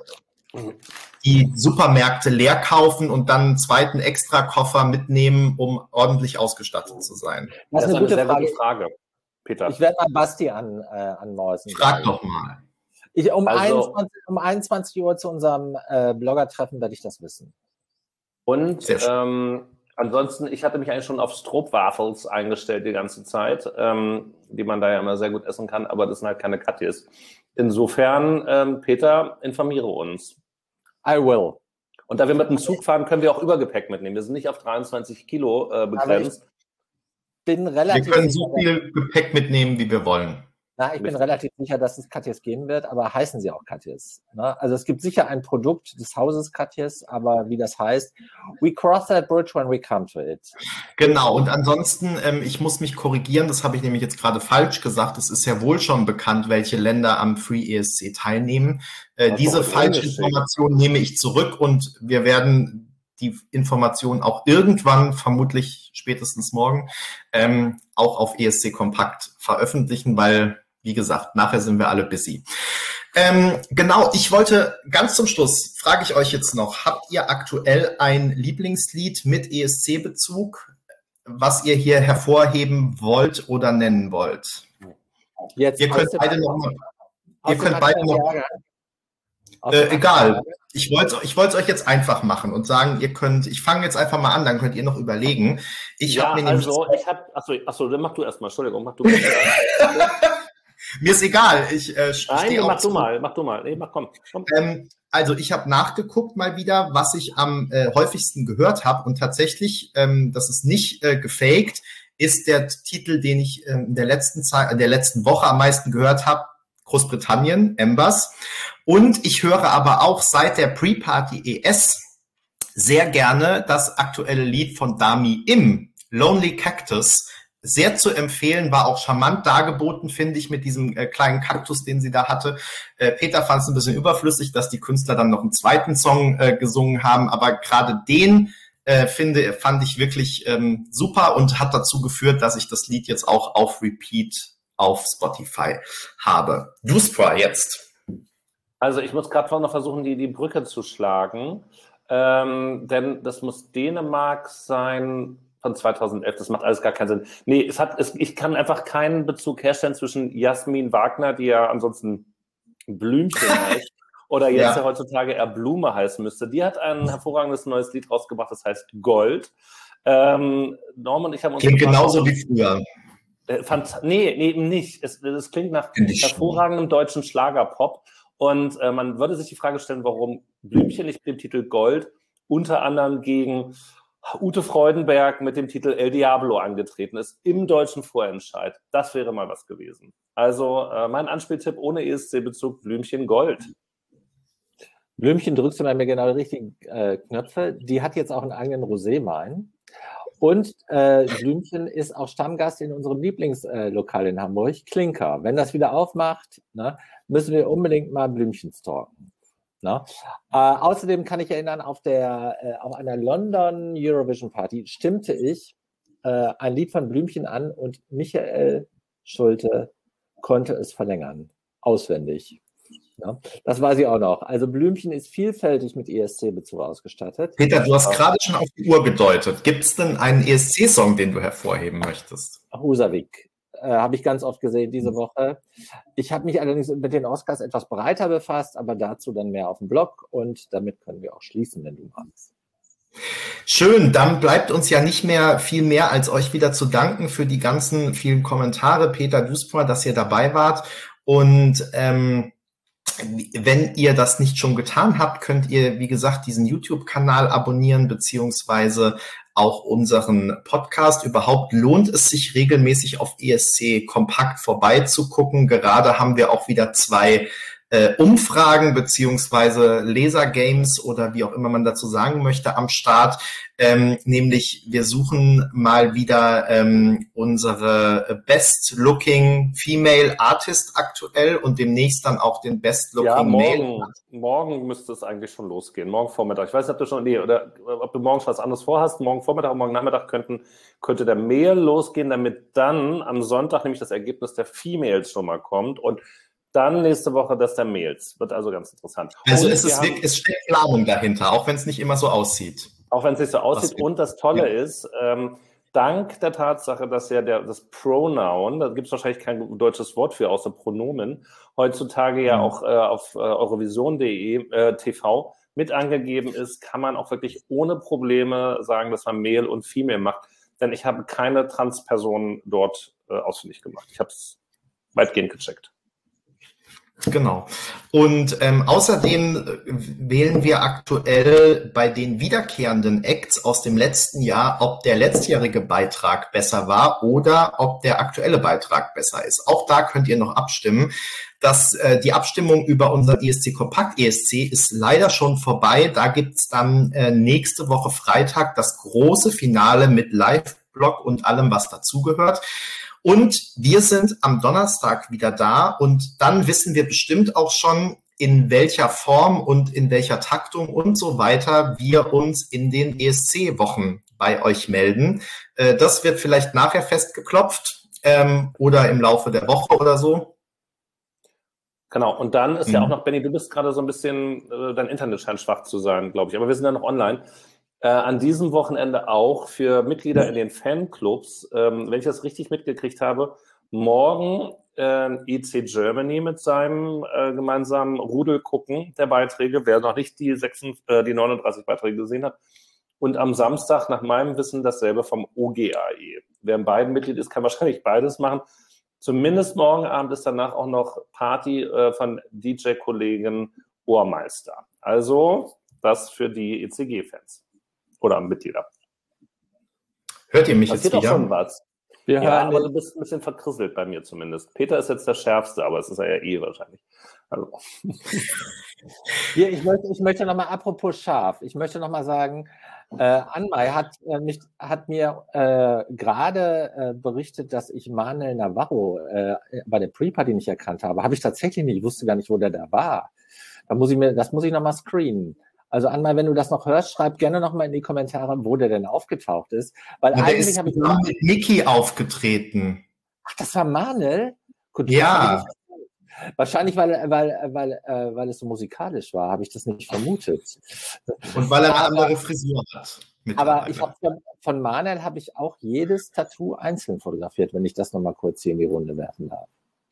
die Supermärkte leer kaufen und dann einen zweiten Extrakoffer mitnehmen, um ordentlich ausgestattet zu sein? Das, das ist eine, eine sehr Frage. gute Frage, Peter. Ich werde mal Basti an, äh, anmäusen. Frag doch mal. Ich, um, also, einundzwanzig, um einundzwanzig Uhr zu unserem äh, Blogger-Treffen werde ich das wissen. Und ähm, ansonsten, ich hatte mich eigentlich schon auf Stroopwafels eingestellt die ganze Zeit, ähm, die man da ja immer sehr gut essen kann, aber das sind halt keine Katjes. Insofern, ähm, Peter, informiere uns. I will. Und da wir mit dem Zug fahren, können wir auch Übergepäck mitnehmen. Wir sind nicht auf dreiundzwanzig Kilo äh, begrenzt. Bin relativ wir können so viel Gepäck mitnehmen, wie wir wollen. Na, ich bin relativ sicher, dass es Katjes geben wird, aber heißen sie auch Katjes? Ne? Also es gibt sicher ein Produkt des Hauses Katjes, aber wie das heißt, we cross that bridge when we come to it. Genau, und ansonsten, ähm, ich muss mich korrigieren, das habe ich nämlich jetzt gerade falsch gesagt, es ist ja wohl schon bekannt, welche Länder am Free E S C teilnehmen. Äh, diese falsche Information nehme ich zurück und wir werden die Information auch irgendwann, vermutlich spätestens morgen, ähm, auch auf E S C Kompakt veröffentlichen, weil wie gesagt, nachher sind wir alle busy. Ähm, genau, ich wollte ganz zum Schluss, frage ich euch jetzt noch, habt ihr aktuell ein Lieblingslied mit E S C-Bezug, was ihr hier hervorheben wollt oder nennen wollt? Jetzt ihr könnt beide noch mal, ihr könnt beide noch, äh, egal, ich wollte ich wollte es euch jetzt einfach machen und sagen, ihr könnt, ich fange jetzt einfach mal an, dann könnt ihr noch überlegen. Ich ja, hab mir also, nämlich, ich habe, achso, achso, dann mach du erstmal, Entschuldigung, mach du erstmal. Mir ist egal. Ich äh, Nein, stehe mach auch du zu. mal, mach du mal. Nee, mach, komm. komm. Ähm, also ich habe nachgeguckt mal wieder, was ich am äh, häufigsten gehört habe und tatsächlich, ähm, das ist nicht äh, gefaked, ist der Titel, den ich ähm, in der letzten Zeit, in der letzten Woche am meisten gehört habe, Großbritannien, Embers. Und ich höre aber auch seit der Pre-Party E S sehr gerne das aktuelle Lied von Dami Im, Lonely Cactus. Sehr zu empfehlen, war auch charmant dargeboten, finde ich, mit diesem äh, kleinen Kaktus, den sie da hatte. Äh, Peter fand es ein bisschen überflüssig, dass die Künstler dann noch einen zweiten Song äh, gesungen haben, aber gerade den äh, finde, fand ich wirklich ähm, super und hat dazu geführt, dass ich das Lied jetzt auch auf Repeat auf Spotify habe. Duspa jetzt. Also ich muss gerade noch versuchen, die, die Brücke zu schlagen, ähm, denn das muss Dänemark sein, von zweitausendelf, das macht alles gar keinen Sinn. Nee, es hat, es, ich kann einfach keinen Bezug herstellen zwischen Jasmin Wagner, die ja ansonsten Blümchen heißt, oder jetzt ja. ja heutzutage eher Blume heißen müsste. Die hat ein hervorragendes neues Lied rausgebracht, das heißt Gold. Ähm, Norm und ich haben uns... Klingt genauso wie früher. Äh, fand, nee, nee, eben nicht. Es, es klingt nach hervorragendem deutschen Schlagerpop. Und äh, man würde sich die Frage stellen, warum Blümchen nicht mit dem Titel Gold unter anderem gegen Ute Freudenberg mit dem Titel El Diablo angetreten ist, im deutschen Vorentscheid. Das wäre mal was gewesen. Also äh, mein Anspieltipp ohne E S C-Bezug, Blümchen Gold. Blümchen drückst du bei mir genau die richtigen äh, Knöpfe. Die hat jetzt auch einen eigenen Rosé-Wein. Und äh, Blümchen ist auch Stammgast in unserem Lieblingslokal äh, in Hamburg, Klinker. Wenn das wieder aufmacht, ne, müssen wir unbedingt mal Blümchen stalken. Ne? Äh, außerdem kann ich erinnern, auf, der, äh, auf einer London Eurovision Party stimmte ich äh, ein Lied von Blümchen an und Michael Schulte konnte es verlängern, auswendig. Ja, das weiß ich auch noch. Also Blümchen ist vielfältig mit E S C-Bezug ausgestattet. Peter, du hast gerade schon auf die Uhr gedeutet. Gibt es denn einen E S C-Song, den du hervorheben möchtest? Husavik. äh, habe ich ganz oft gesehen diese Woche. Ich habe mich allerdings mit den Oscars etwas breiter befasst, aber dazu dann mehr auf dem Blog und damit können wir auch schließen, wenn du magst. Schön, dann bleibt uns ja nicht mehr viel mehr, als euch wieder zu danken für die ganzen vielen Kommentare. Peter Duspor, dass ihr dabei wart. Und ähm, wenn ihr das nicht schon getan habt, könnt ihr, wie gesagt, diesen YouTube-Kanal abonnieren, beziehungsweise auch unseren Podcast. Überhaupt lohnt es sich regelmäßig auf E S C Kompakt vorbeizugucken. Gerade haben wir auch wieder zwei Äh, Umfragen beziehungsweise Lasergames oder wie auch immer man dazu sagen möchte am Start, ähm, nämlich wir suchen mal wieder ähm, unsere Best-Looking Female Artist aktuell und demnächst dann auch den Best-Looking ja, morgen, Male. Morgen müsste es eigentlich schon losgehen, morgen Vormittag. Ich weiß nicht, ob du schon, nee, oder ob du morgens was anderes vorhast. Morgen Vormittag und morgen Nachmittag könnten, könnte der Male losgehen, damit dann am Sonntag nämlich das Ergebnis der Females schon mal kommt und dann nächste Woche das der Mails. Wird also ganz interessant. Also und es, ist haben, wirklich, es steckt Planung dahinter, auch wenn es nicht immer so aussieht. Auch wenn es nicht so aussieht. Was und das Tolle ja. ist, ähm, dank der Tatsache, dass ja der, das Pronoun, da gibt es wahrscheinlich kein deutsches Wort für, außer Pronomen, heutzutage ja Mhm. auch äh, auf äh, eurovision punkt de äh, T V mit angegeben ist, kann man auch wirklich ohne Probleme sagen, dass man Male und Female macht. Denn ich habe keine Transpersonen dort äh, ausfindig gemacht. Ich habe es weitgehend gecheckt. Genau. Und ähm, außerdem wählen wir aktuell bei den wiederkehrenden Acts aus dem letzten Jahr, ob der letztjährige Beitrag besser war oder ob der aktuelle Beitrag besser ist. Auch da könnt ihr noch abstimmen. Das, äh, die Abstimmung über unser E S C Kompakt E S C ist leider schon vorbei. Da gibt's dann äh, nächste Woche Freitag das große Finale mit Live-Blog und allem, was dazugehört. Und wir sind am Donnerstag wieder da und dann wissen wir bestimmt auch schon, in welcher Form und in welcher Taktung und so weiter wir uns in den E S C-Wochen bei euch melden. Das wird vielleicht nachher festgeklopft ähm, oder im Laufe der Woche oder so. Genau, und dann ist Mhm. ja auch noch, Benny, du bist gerade so ein bisschen, äh, dein Internet scheint schwach zu sein, glaube ich, aber wir sind ja noch online. Äh, an diesem Wochenende auch für Mitglieder in den Fanclubs, ähm, wenn ich das richtig mitgekriegt habe, morgen äh, E C Germany mit seinem äh, gemeinsamen Rudel gucken, der Beiträge, wer noch nicht die, sechs, äh, die neununddreißig Beiträge gesehen hat. Und am Samstag, nach meinem Wissen, dasselbe vom O G A E. Wer in beiden Mitglied ist, kann wahrscheinlich beides machen. Zumindest morgen Abend ist danach auch noch Party äh, von D J-Kollegen Ohrmeister. Also das für die E C G-Fans. Oder Mitglieder. Hört ihr mich Passiert jetzt wieder? auch schon was. Wir Ja, hören aber den- du bist ein bisschen verkrisselt bei mir zumindest. Peter ist jetzt der Schärfste, aber es ist er ja eh wahrscheinlich. Also, Hier, ich möchte, ich möchte nochmal, apropos scharf, ich möchte nochmal sagen, äh, Anmai hat, äh, mich, hat mir äh, gerade äh, berichtet, dass ich Manuel Navarro äh, bei der Pre-Party nicht erkannt habe. Habe ich tatsächlich nicht, ich wusste gar nicht, wo der da war. Da muss ich mir, das muss ich nochmal screenen. Also Anmai, wenn du das noch hörst, schreib gerne nochmal in die Kommentare, wo der denn aufgetaucht ist. Weil Und der eigentlich ist habe ich zusammen mit Niki aufgetreten. Ach, das war Manuel? Gut, das Ja. hab ich nicht verstanden. Wahrscheinlich, weil, weil, weil, äh, weil es so musikalisch war, habe ich das nicht vermutet. Und weil er eine Aber- andere Frisur hat. Aber ich habe von, von Manuel habe ich auch jedes Tattoo einzeln fotografiert, wenn ich das nochmal kurz hier in die Runde werfen darf.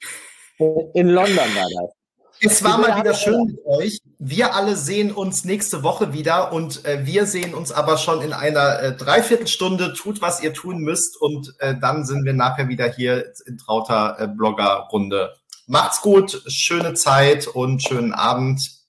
In London war das. Es war Wir mal haben- wieder schön mit euch. Wir alle sehen uns nächste Woche wieder und äh, wir sehen uns aber schon in einer äh, Dreiviertelstunde. Tut, was ihr tun müsst und äh, dann sind wir nachher wieder hier in trauter äh, Blogger-Runde. Macht's gut, schöne Zeit und schönen Abend.